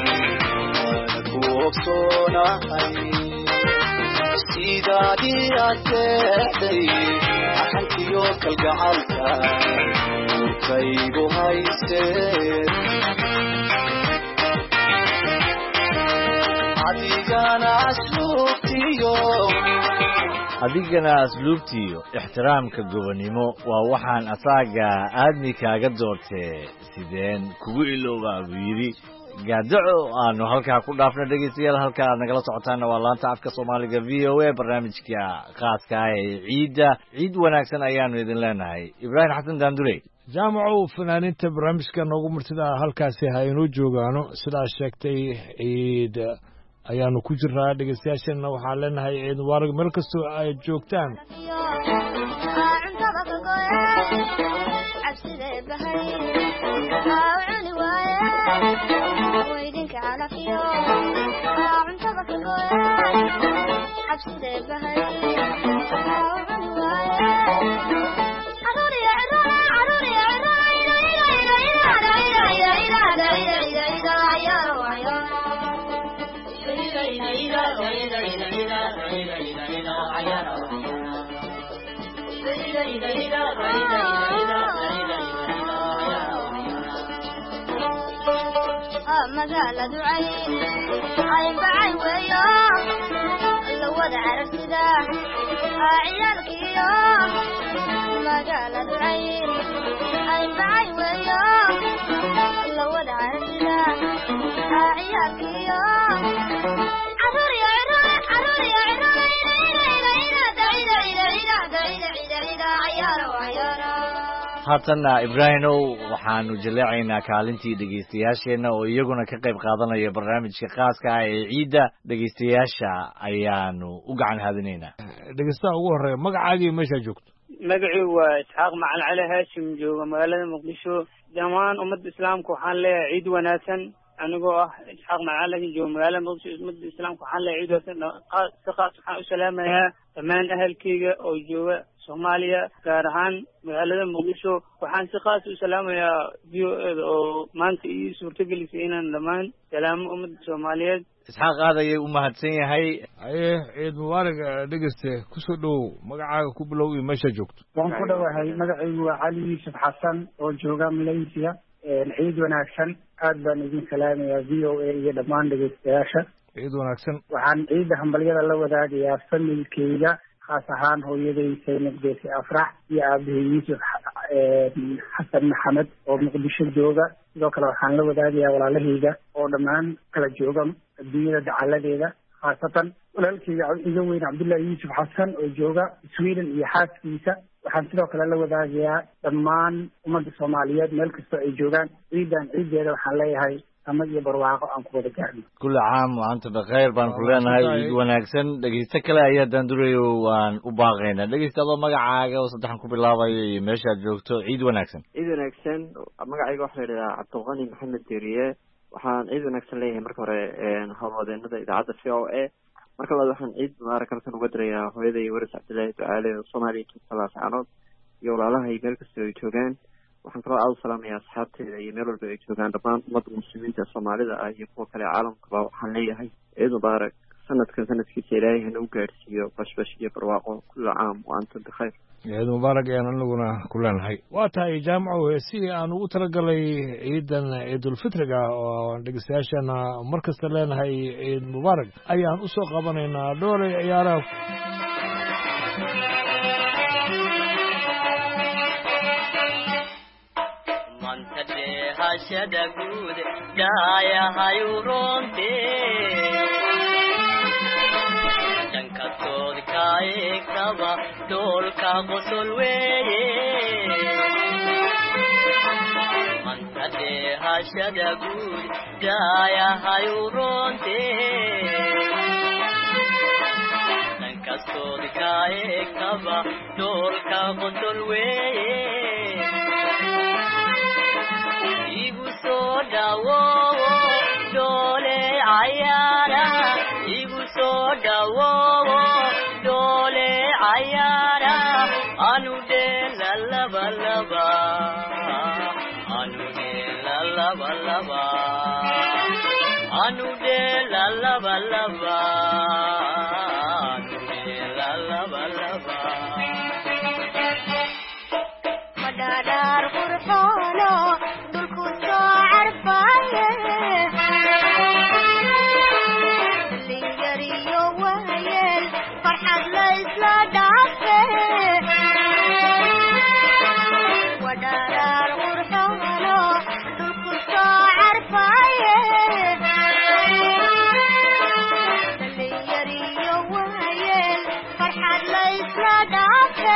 sidaadii ardeeday axankiyo kalgacalkay kaygu hayste adigana asluubtiyo ixtiraamka gobonimo waa waxaan asaaga aadmi kaaga doortee sideen kugu iloobaa buu yidhi gaadaco aanu halkaa ku dhaafna dhegeystayaal halka aad nagala socotaana waa laanta afka soomaaliga v o a barnaamijka khaaska ah ee ciidda ciid wanaagsan ayaanu idin leenahay ibraahim xasan daandurey jaamacow fanaaniinta barnaamijka noogu martida halkaasi ha inoo joogaano sidaas sheegtay ciid ayaanu ku jiraa dhegeystayaasheenna waxaan leenahay ciid mubaarak meel kastoo ay joogtaan magaaladu cayn bacay weeyo la wada aragtida ciyaalkiyo magaaladu cayn bacay weeyo la wada aragtida ciyaalkiyo haatanna ibraahimow waxaanu jaleecaynaa kaalintii dhegeystayaasheenna oo iyaguna ka qayb qaadanaya barnaamijka khaaska ah ee ciidda dhegeystayaasha ayaanu u gacan haadinaynaa dhegeystaha ugu horeeya magacaagii meeshaa joogto magacii waa isxaaq macalin cali haashim jooga magaalada muqdisho dhammaan ummadda islaamka waxaan leeyahay ciid wanaagsan anigoo ah isxaaq macalin haashim jooga magaalada muqdisho ummadda islaamka waxaan leeyahay ciid wanaagsan si khaas waxaan u salaamayaa dhammaan ahalkayga oo jooga soomaaliya gaar ahaan magaalada muqdisho waxaan si khaas u salaamayaa v o eda oo maanta ii suurtagelisay inaan dhammaan salaamo ummadda soomaaliyeed isxaaq aad ayay u mahadsan yahay haye ciid mubaarak dhegeyste kusoo dhowow magacaaga ku bilow iyo meesha joogto waan ku dhowahay magacaygu waa cali yuusuf xasan oo jooga malaysia ciid wanaagsan aad baan idin salaamayaa v o a iyo dhammaan dhegeystayaasha ciid wanaagsan waxaan ciidda hambalyada la wadaagayaa familkeyga khaas ahaan hooyaday saynab geesi afrax iyo aabahey yuusuf xasan maxamed oo muqdisho jooga sidoo kale waxaan la wadaagayaa walaalahayga oo dhammaan kala jooga adduunyada dacaladeeda khaasatan walaalkeyga iga weyn cabdullahi yuusuf xasan oo jooga sweden iyo xaaskiisa waxaan sidoo kale la wadaagayaa dhammaan ummadda soomaaliyeed meel kastoo ay joogaan ciidan ciiddeeda waxaan leeyahay samad iyo barwaaqo aan ku wada gaarno kulli caam wa anta bikhair baan ku leenahay ciid wanaagsan dhegeysta kale ayaa daandurayo waan u baaqaynaa dhegeysta adoo magacaaga oo saddexan ku bilaabayo iyo meeshaad joogto ciid wanaagsan magacayga waxaa la yidhahaa cabdulqani maxamed deriye waxaan ciid wanaagsan leeyahay marka hore howlwadeenada idaacadda v o a marka labaad waxaan ciid mubaarak halkan uga dirayaa hooyaday waris cabdillaahi ducaale oo soomaaliya joogta laascaanood iyo walaalahay meel kastoo ay joogaan waxaan kaloo aada u salaamayaa asxaabteeda iyo meel walba ay joogaan dhammaan ummadda muslimiinta soomaalida ah iyo kuwa kale caalamkaba waxaan leeyahay ciid mubaarak sanadkan sanadkiisa ilaahay hana u gaadhsiiyo bashbash iyo barwaaqo kulla caam wa anta bikhayr ciid mubaarak ayaan anaguna ku leenahay waa tahay jaamaco si aan ugu talagalay ciidan ciidulfitriga oo dhegeystayaashana mar kasta leenahay ciid mubaarak ayaan usoo qabanaynaa dhoolay ciyaaraha hashada guud dhaayahayu roonte dankastood ka eegtaba doolka qosol weeye mantadee hashada guud dhaayahayu roonte dankastood ka eegtaba doolka qosol weeye igu soo dhawoowo doole cayaara igu soo dhawoowo doole cayaara anu dheela labalaba anu dheela labalaba anu dheela labalaba anu dheela labalaba madadar qurxoono dhulku soo carfaye lingariyo waayeel farxad la isla dhaafe wadadar qurxoono dhulku soo carfaye lingariyo waayeel farxad la isla dhaafe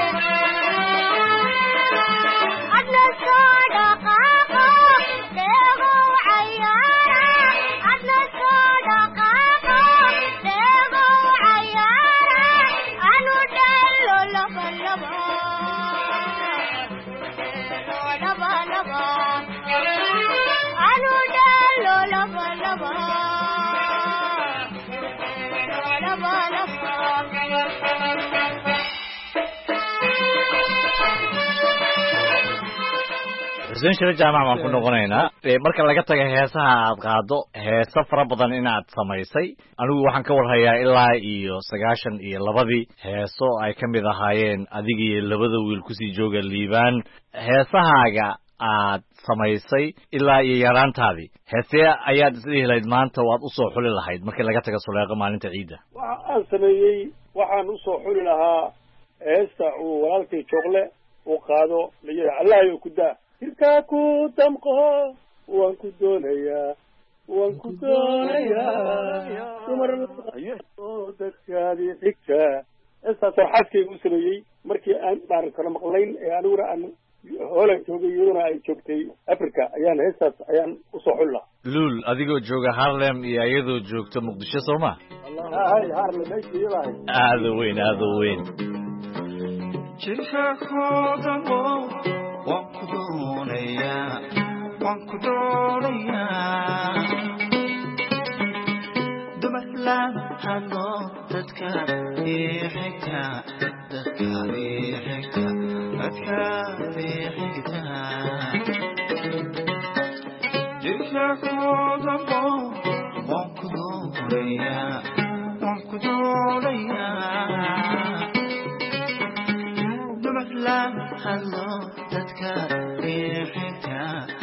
xuseen shire jaamac baan ku noqonaynaa marka laga taga heesaha aad qaado heeso fara badan inaad samaysay anigu waxaan ka warhayaa ilaa iyo 92 heeso ay ka mid ahaayeen adigii labada wiil kusii jooga liibaan heesahaaga aad samaysay ilaa iyo yaraantaadii heesee ayaad isdhihi lahayd maanta waad usoo xuli lahayd markii laga taga suleeqo maalinta ciidda waxa aan sameeyey waxaan usoo xuli lahaa heesta uu walaalkay joogle uu qaado layihaa allahayo ku daa hirkaa ku damqo waan ku doonayaa dumar dadkaadii xigta heestaasoo xaaskayga u sameeyey markii aan dhaaran kala maqlayn ee aniguna aan hoolan joogay iyaduna ay joogtay africa ayaan heestaas ayaan usoo xuli lahaa luul adigoo jooga harlem iyo iyadoo joogta muqdisho soo ma harlem meeshaiyadahay aada u weyn jirkakoodamo waan ku doonayaa dumar laan hadlo dadka xigta jirkakoodamo waan ku doonayaa dumar hadlo dadka xigta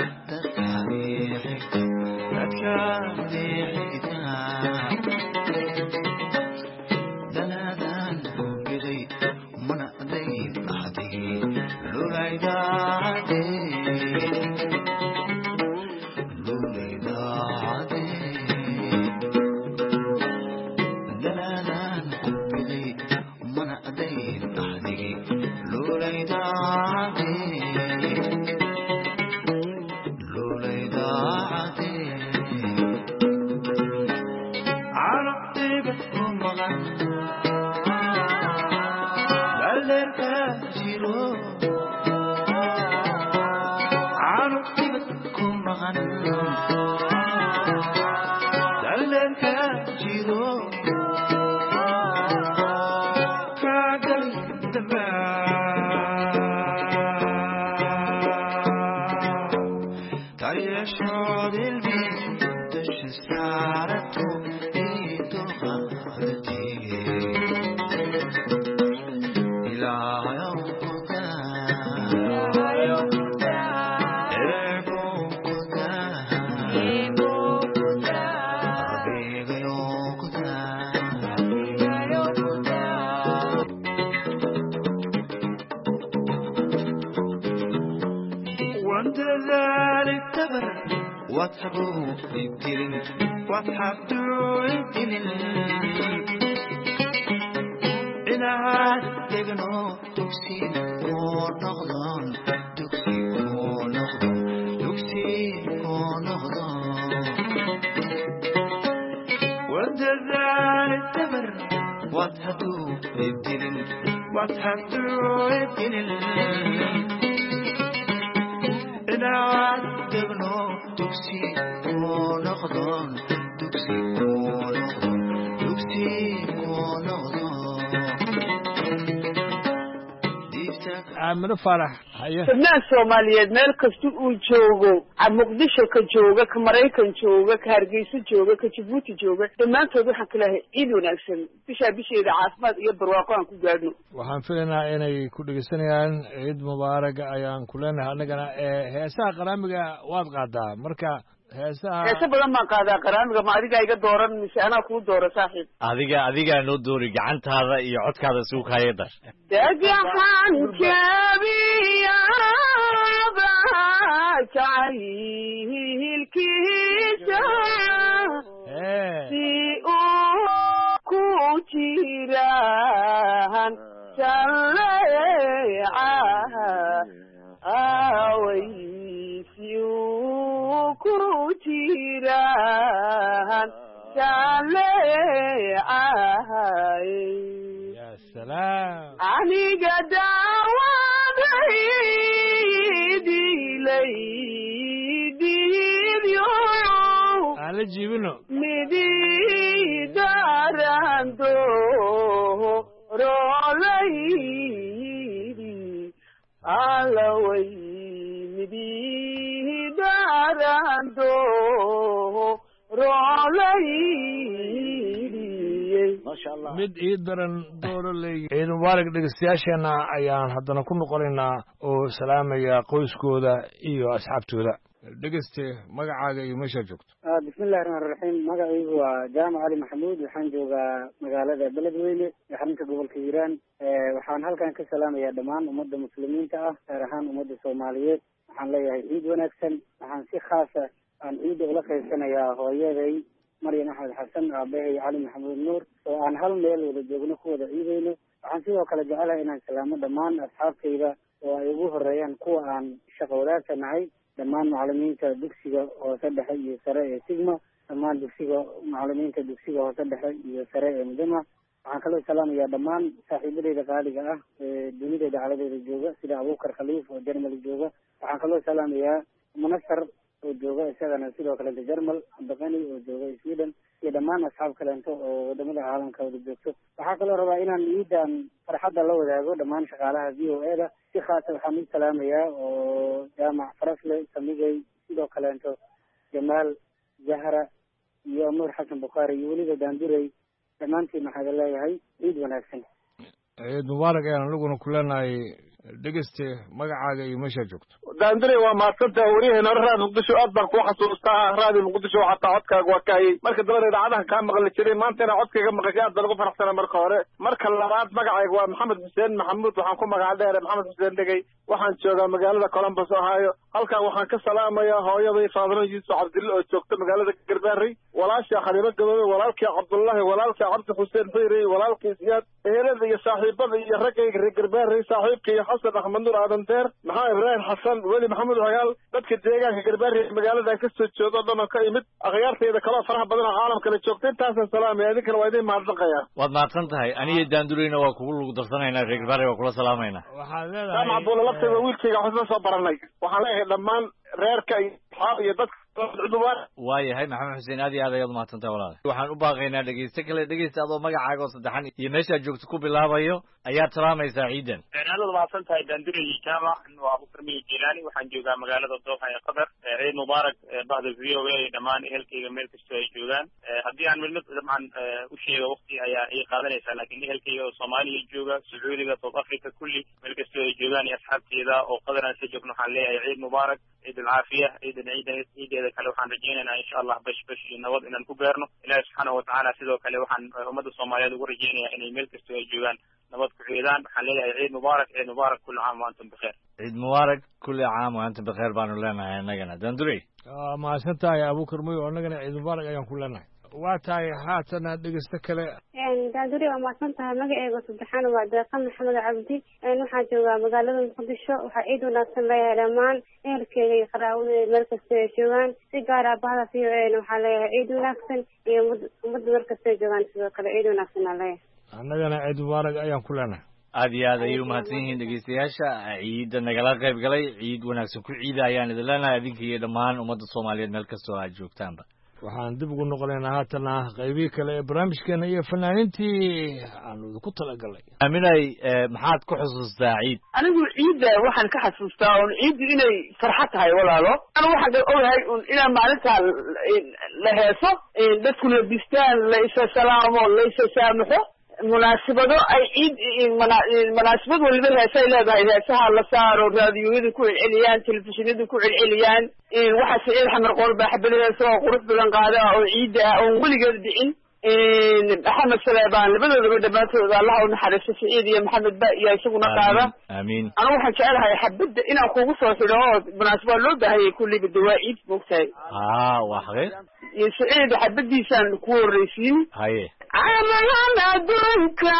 daladan bubiday mana dayn ahdi lulaydaade daladan bubiday mana dayn ahdi lulaydaade daleerka jiro canug dibad ku maqan daleerka jiro kaagali تيشعر البيت تشسارته إيدوغاتي إلى يوم واتحبوا الدين واتحبوا الدين إلى عاد يبنو تكسي ونغضان تكسي ونغضان تكسي ونغضان والدلال التبر واتحبوا الدين واتحبوا الدين إلى عاد يبنو تكسي ونغضان تكسي ونغضان تكسي ونغضان aamino faarax haye xubnaha Soomaaliyeed meel kasta uu joogo Muqdisho ka jooga ka Mareykan jooga ka Hargeysa jooga ka Djibouti jooga dhammaantood waxaan ka leeyahay ciid wanaagsan bisheeda caafimaad iyo barwaaqo aan ku gaadhno waxaan filaynaa inay ku dhegeysanayaan ciid mubaarak ayaan ku leenahay annagana heesaha qaraamiga waad qaadaa marka heesa badan baan qaadaa qaraamiga ma adiga iga dooran mise anaa kuu dooro saaxiib adigaa noo doori gacantaada iyo codkaada isugu kaaya dar dagaxan jabiyaba jacaylkiisa si uu ku jiraan jaleecaha awaysiu ku jiraan jaleecahay ya salaam aniga daawaday dilaydiyo aan la jiibino midi darando rolaydi alaway midi darando rolaydi mid ii daran dooro leeyi ciid mubaarak dhegeystayaasheena ayaan haddana ku noqonaynaa oo salaamaya qoyskooda iyo asxaabtooda dhegeyste magacaaga iyo meeshaa joogto bismillahi raxmaan raxiim magacaygu waa jaamac cali maxamuud waxaan joogaa magaalada beledweyne ee xarunta gobolka hiiraan waxaan halkan ka salaamayaa dhammaan ummadda muslimiinta ah gaar ahaan ummadda soomaaliyeed waxaan leeyahay ciid wanaagsan waxaan si khaasa aan ciidda ula qaybsanayaa hooyaday maryam axmed xasan aabahay cali maxamuud nuur oo aan hal meel wada joogno ku wada ciidayno waxaan sidoo kale jecelahay inaan salaamo dhammaan asxaabtayda oo ay ugu horeeyaan kuwa aan shaqo wadaagta nahay dhammaan macalimiinta dugsiga hoose dhexe iyo sare ee sigma dhammaan macalimiinta dugsiga hoose dhexe iyo sare ee mudama waxaan kaloo salaamayaa dhammaan saaxiibadeyda qaaliga ah ee dunida dacaladeeda jooga sida abuukar khaliif oo jermal jooga waxaan kaloo salaamayaa munasar oo jooga isagana sidoo kalenta jermal abdiqani oo jooga sweden iyo dhammaan asxaab kaleento oo wadamada caalamka wada joogto waxaa kaloo rabaa inaan ciidan farxadda la wadaago dhammaan shaqaalaha v o e da si khaasa waxaan u salaamayaa oo jaamac farasle samigay sidoo kaleento jamaal zahra iyo nuur xasan bukhaari iyo weliba daandurey dhammaantiin waxaad leeyahay ciid wanaagsan ciid mubaarak ayaan aniguna ku leenahay dhegeyste magacaaga iyo meeshaa joogto daandure waa mahadsantaha waryaheena raad muqdisho aad baan kuu xasuustaa raadi muqdisho xataa codkaaga waa kaayay marka dambana idaacadaha kaa maqli jiray maanta inaa codkayga maqashay aad baan ugu faraxsana marka hore marka labaad magacayga waa maxamed xuseen maxamuud waxaan ku magaca dheere maxamed xuseen dhegey waxaan joogaa magaalada columbus ohio halkan waxaan ka salaamayaa hooyaday faadimo yuusuf cabdille oo joogta magaalada garbaarey walaasha xaliimo gaboobe walaalkii cabdullaahi walaalkii cabdi xuseen xiirey walaalkii siyaad ehelada iyo saaxiibada iyo raggayga reer garbaarey saaxiibkii xasan axmed nuur aadan deer maxamed ibraahim xasan weli maxamed xagaal dadka deegaanka garbaarey magaalada ka soo jeedo o dhan oo ka imid akhyaartayda kaloo faraha badan oo caalamkala joogta intaasan salaamaya idinkana waa idin mahadnaqaya waad mahadsan tahay aniga daandureyna waa kugu lagu darsanaynaa reer garbaarey waa kula salaamaynaa waxaad saam cabdulla laftayda wiilkayga xusna soo baranay waxaan leeyahay dhammaan reerka iyo asxaab iyo dadka waayahay maxamed xuseen aad iyo aad ayaad umahadsantahay walaal waxaan u baaqaynaa dhegeyste kale dhegeysta adoo magacaaga oo saddexan iyo meeshaad joogto ku bilaabayo ayaad salaamaysaa ciidan aad umahadsan tahay daandurey jaamac waa abu karmiyo jilaani waxaan joogaa magaalada dooxa ee qatar ciid mubaarak bahda v o a dhammaan ehelkayga meel kastoo ay joogaan haddii aan midnid dabcan u sheego waqti ayaa ii qaadanaysaa laakiin ehelkayga oo soomaaliya jooga sacuudiga south africa kulli meel kastoo ay joogaan iyo asxaabteeda oo qatar aan soo joogno waxaan leeyahay ciid mubaarak ciid alcaafiya ciideeda kale waxaan rajaynaynaa insha allah bash iyo nabad inaan ku gaarno ilaahi subxaanahu watacaala sidoo kale waxaan ummadda soomaaliyeed ugu rajaynayaa inay meel kastoo ay joogaan nabad ku ciidaan waxaan leeyahay ciid mubaarak kulli caam wa antum bikheer ciid mubaarak kulli caam wa antum bikheer baanu leenahay annagana daandurey mahadsan tahay abuukar moyo annagana ciid mubaarak ayaan ku leenahay waa tahay haatana dhegeysto kale daandurey waa mahadsan tahay magaceega saddexaana waa deeqa maxamed cabdi waxaan joogaa magaalada muqdisho waxaa ciid wanaagsan leeyahay dhammaan ehelkeega iyo qaraabada meel kasta ay joogaan si gaar ah bahda v o a na waxaa leeyahay ciid wanaagsan iyo ummadda meel kasta ay joogaan sidoo kale ciid wanaagsan aa leeyahay annagana ciid mubaarak ayaan ku leenahay aad iyo aad ayay umahadsan yihiin dhegeystayaasha ciidda nagala qayb galay ciid wanaagsan ku ciida ayaan idin leenahay adinka iyo dhammaan ummadda soomaaliyeed meel kastoo aad joogtaanba waxaan dib ugu noqonaynaa haatana qaybihii kale ee barnaamijkeena iyo fanaaniintii aanu idinku talagalnay aaminay maxaad ku xusuustaa ciid anigu ciidda waxaan ka xasuustaa un ciiddu inay farxad tahay walaalo anu waxaan ogahay un inaan maalintaa la heeso dadku la distaan la isa salaamo la isa saamaxo munaasabado ay ciid munaasabad waliba heesay leedahay heesaha la saaro raadiyoyada ku celceliyaan telefishinada ku celceliyaan waxaa saciid xamar qoor baa xabada heesa oo qurux badan qaada oo ciidda ah oon weligeed dhicin maxamed saleebaan labadoodaba dhammaantooda allaha u naxariisto saciid iyo maxamed ba iyo isaguna qaada amiin anigu waxaan jecelahay xabadda inaan kugu soo xidho oo munaasabad loo baahayay kulliba dawaa ciid moogtahay waa xaqeed iyo saciid xabadiisaan ku horreysiin haye camalan adduunka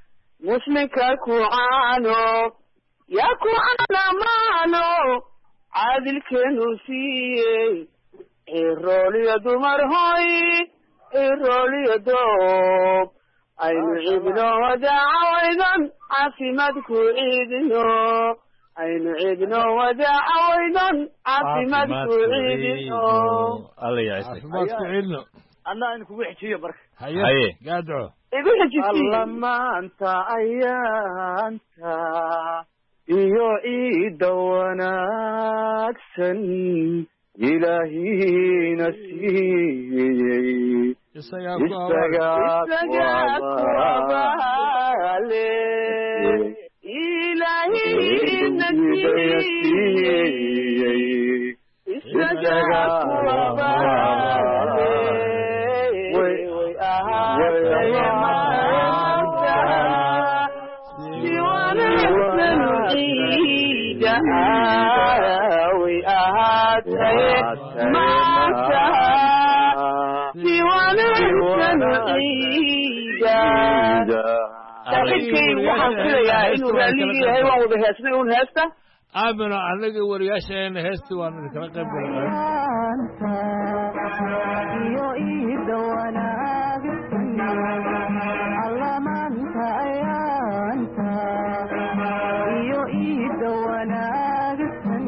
muslimka ku caano yaa ku caanamaano caadilkeenu siiyey cirooliyo dumar hoy cirooliyo doob aynu ciidno wadaacawaydan caafimaad ku ciidino aynu ciidno wadaacawaydan caafimaad ku ciidino caafimaad ku ciidno anna in kugu xejiyo marka haye gaadco igu xejisi alla maanta ayaanta iyo ciidda wanaagsan ilaahina siiyey isagaa kuabaale ilaahina siiyey isagaa kuabaale waxaan filayaa inuu raalligii yahay waan wada heesnay un heesta aamino annaga wariyaashaena heesti waan idinkala qayb galnay iyo iida wanaagsan alla maanta ayaanta iyo iida wanaagsan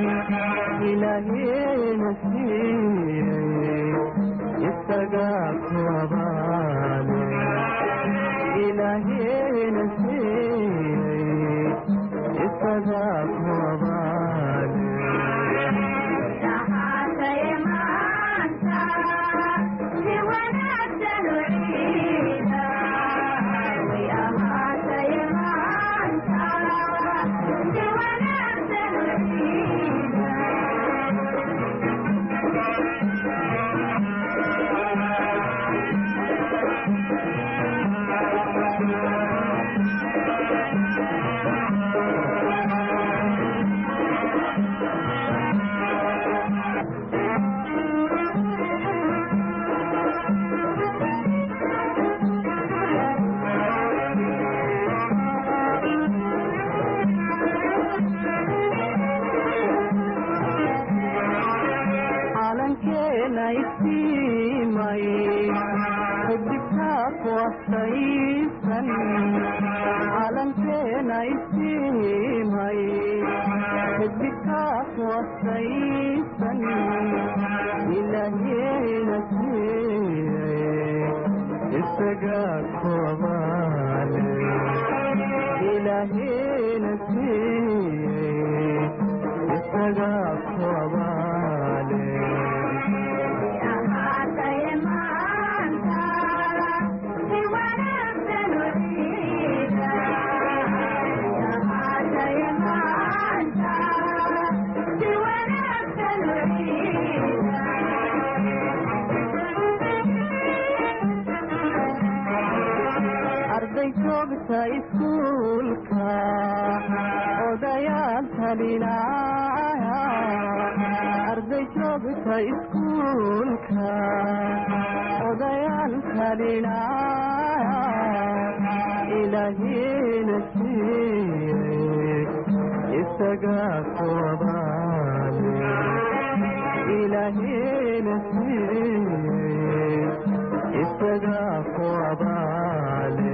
ilaahena siiyey isagaa ku abaale ilaahena siiyey isagaa ku abaale ilaahena isiimay xidbikaas wasaysan ilaahena siiyey isaga kuwabaale ilaahena siiyey isaga kuwabaale arday joogta iskuulka odayaal talinaya arday joogta iskuulka odayaal talinaya ilaahina siiyey isaga kuwabaale ilaahina siiyey isaga kuwabaale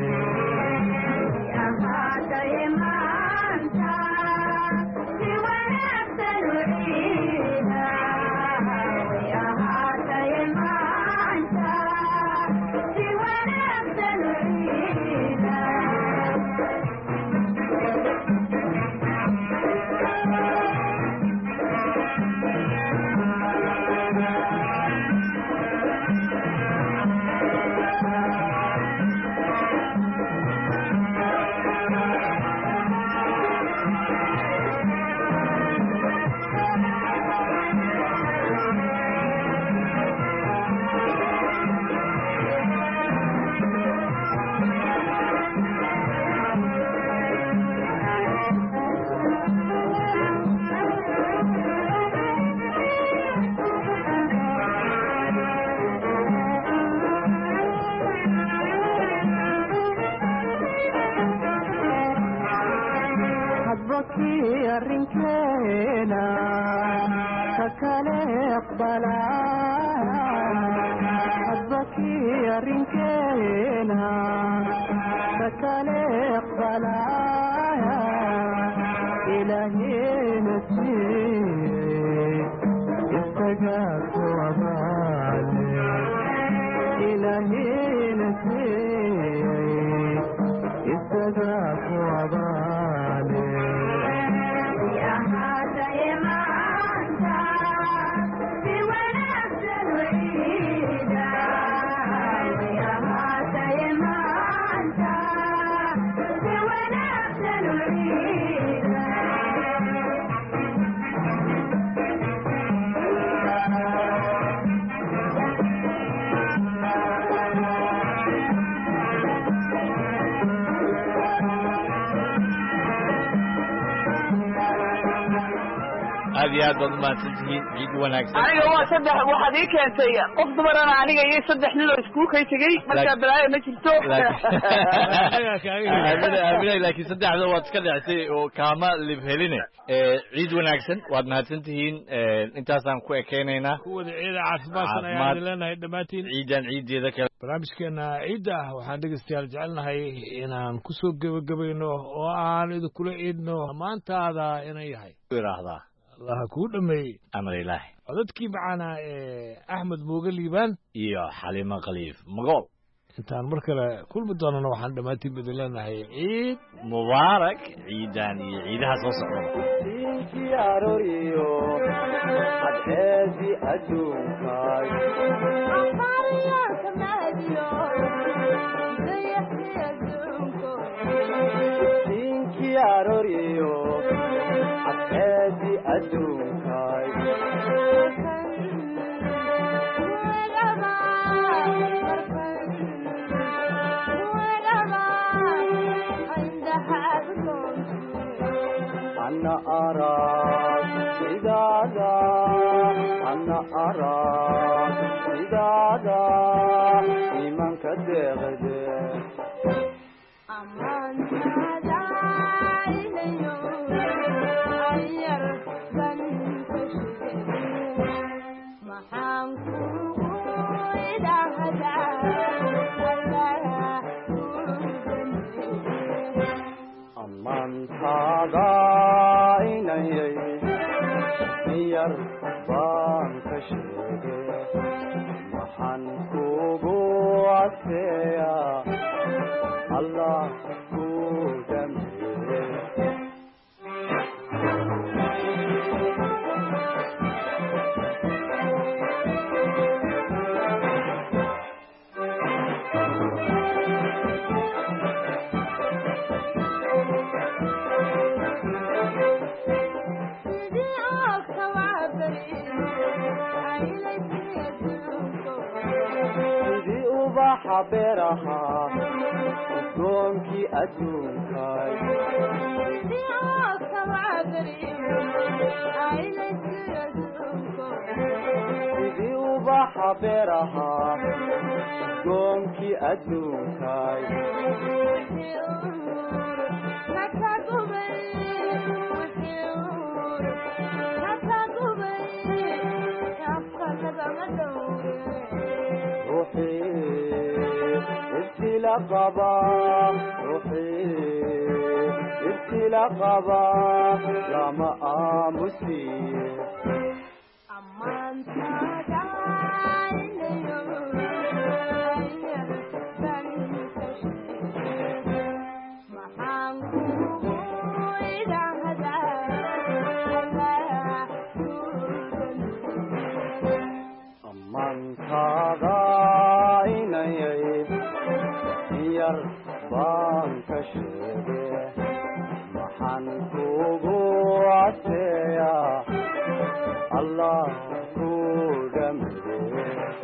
arrinkeena kakale aqbalaya hadbakii arrinkeena kakale aqbalaya ilaahina siiyey isaga kuwabaale ilaahina siiyey isaga kuwabaale aad iyo aad baad umahadsantihiin ciid wanaagsan aniga waa saddex waxaad ii keentay qof dumarana aniga iyo saddex nin oo iskuulkay tegey markaa balaayo ma jirto aaminay laakiin saddexda waad iska dhextay oo kaama libheline ciid wanaagsan waad mahadsantihiin intaasaan ku ekeynaynaa kuwada ciida caafimaadsan ayaan leenahay dhammaantiin ciidan ciideeda kale barnaamijkeena ciidda ah waxaan dhegeystayaal jecelnahay inaan kusoo gebagabayno oo aan idinkula ciidno maantaada inay yahay iraahdaa allaha kuu dhameeyey amar ilaahi codadkii macaana axmed mooge liibaan iyo xaliimo khaliif magool intaan mar kale kulmi doonana waxaan dhammaantiin idin leenahay ciid mubaarak ciidan iyo ciidaha soo socda diinkii arooriyo cadceedii adduunkaay diinkii arooriyo cadceedii adduunkaay ana arag sidaada ana arag sidaada imanka deeqde aman inayay yar baan ka sheege waxaan kugu adkeeyaa allah ku dhameeye beeraha udoonkii adduunkaay sidii ubaxa beeraha udoonkii adduunkaay قبا روحي ابتلى قبا لما امسي امان baan ka sheege maxaan kugu adkeeyaa allah ku dhameeye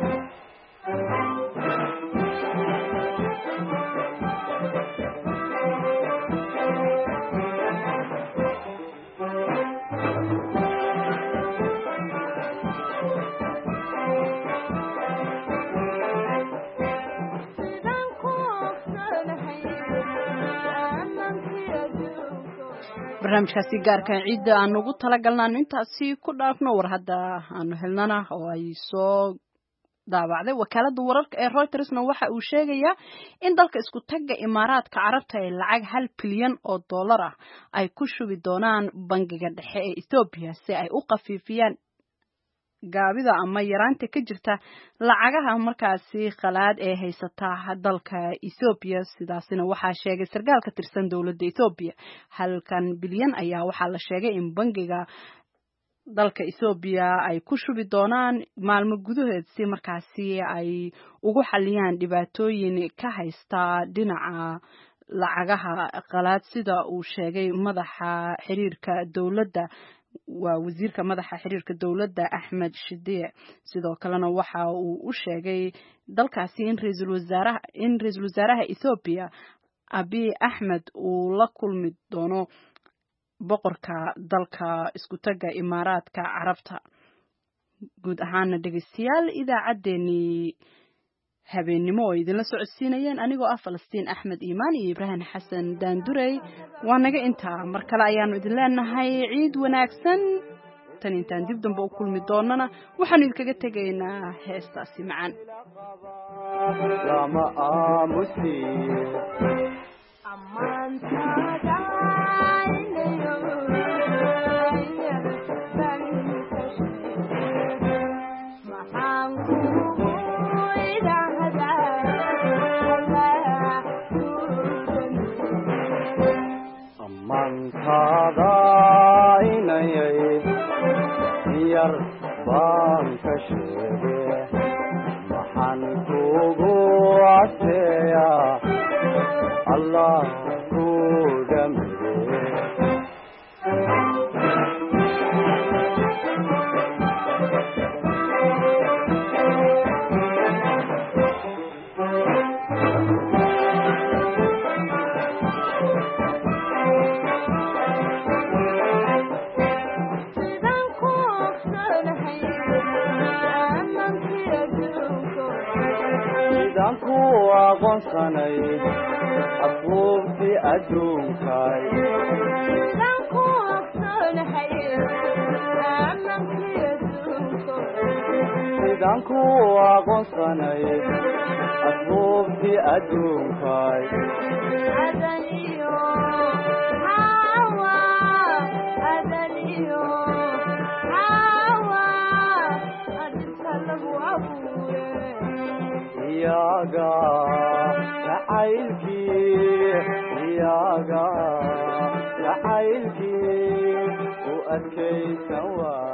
barnaamijkaasi gaarkan ciidda aan ugu talagalnaano intaasi ku dhaafno war hadda aanu helnana oo ay soo daabacday wakaalada wararka ee Reutersna waxa uu sheegayaa in dalka isku tagga Imaaraadka Carabta ay lacag 1 bilyan oo dollar ah ay ku shubi doonaan bangiga dhexe ee Ethiopia si ay u qafiifiyaan gaabida ama yaraanta ka jirta lacagaha markaasi qalaad ee haysata dalka Ethiopia sidaasina waxa sheegay sarkaal ka tirsan dawladda Ethiopia 1 bilyan ayaa waxa la sheegay in bangiga dalka Ethiopia ay ku shubi doonaan maalmo gudaheed si markaasi ay ugu xaliyaan dhibaatooyin ka haysta dhinaca lacagaha qalaad sida uu sheegay madaxa xiriirka dawladda waa wasiirka madaxa xiriirka dawladda Ahmed Shide sidoo kalena waxa uu u sheegay dalkaasi in ra'iisul wasaaraha Ethiopia Abiy Ahmed uu la kulmi doono boqorka dalka isku tagga Imaaraadka Carabta guud ahaan dhageystayaal idaacadeeni habeenimo oo idin la socodsiinayeen anigoo ah Falastiin Axmed Iimaan iyo Ibrahim Xasan Daandurey waa naga intaa mar kale ayaanu idin leenahay ciid wanaagsan tan intaan dib dambe u kulmi doonana waxaanu idinkaga tegaynaa heestaasi macaan lama aamusi inayay yar baan ka sheege maxaan kugu adkeeyaa allah ku dhameeye aqoonsanay afluubtii adduunkaay sidaan ku aqoonsanay afluubtii adduunkaay waaga jacaylkii u adkaysan waa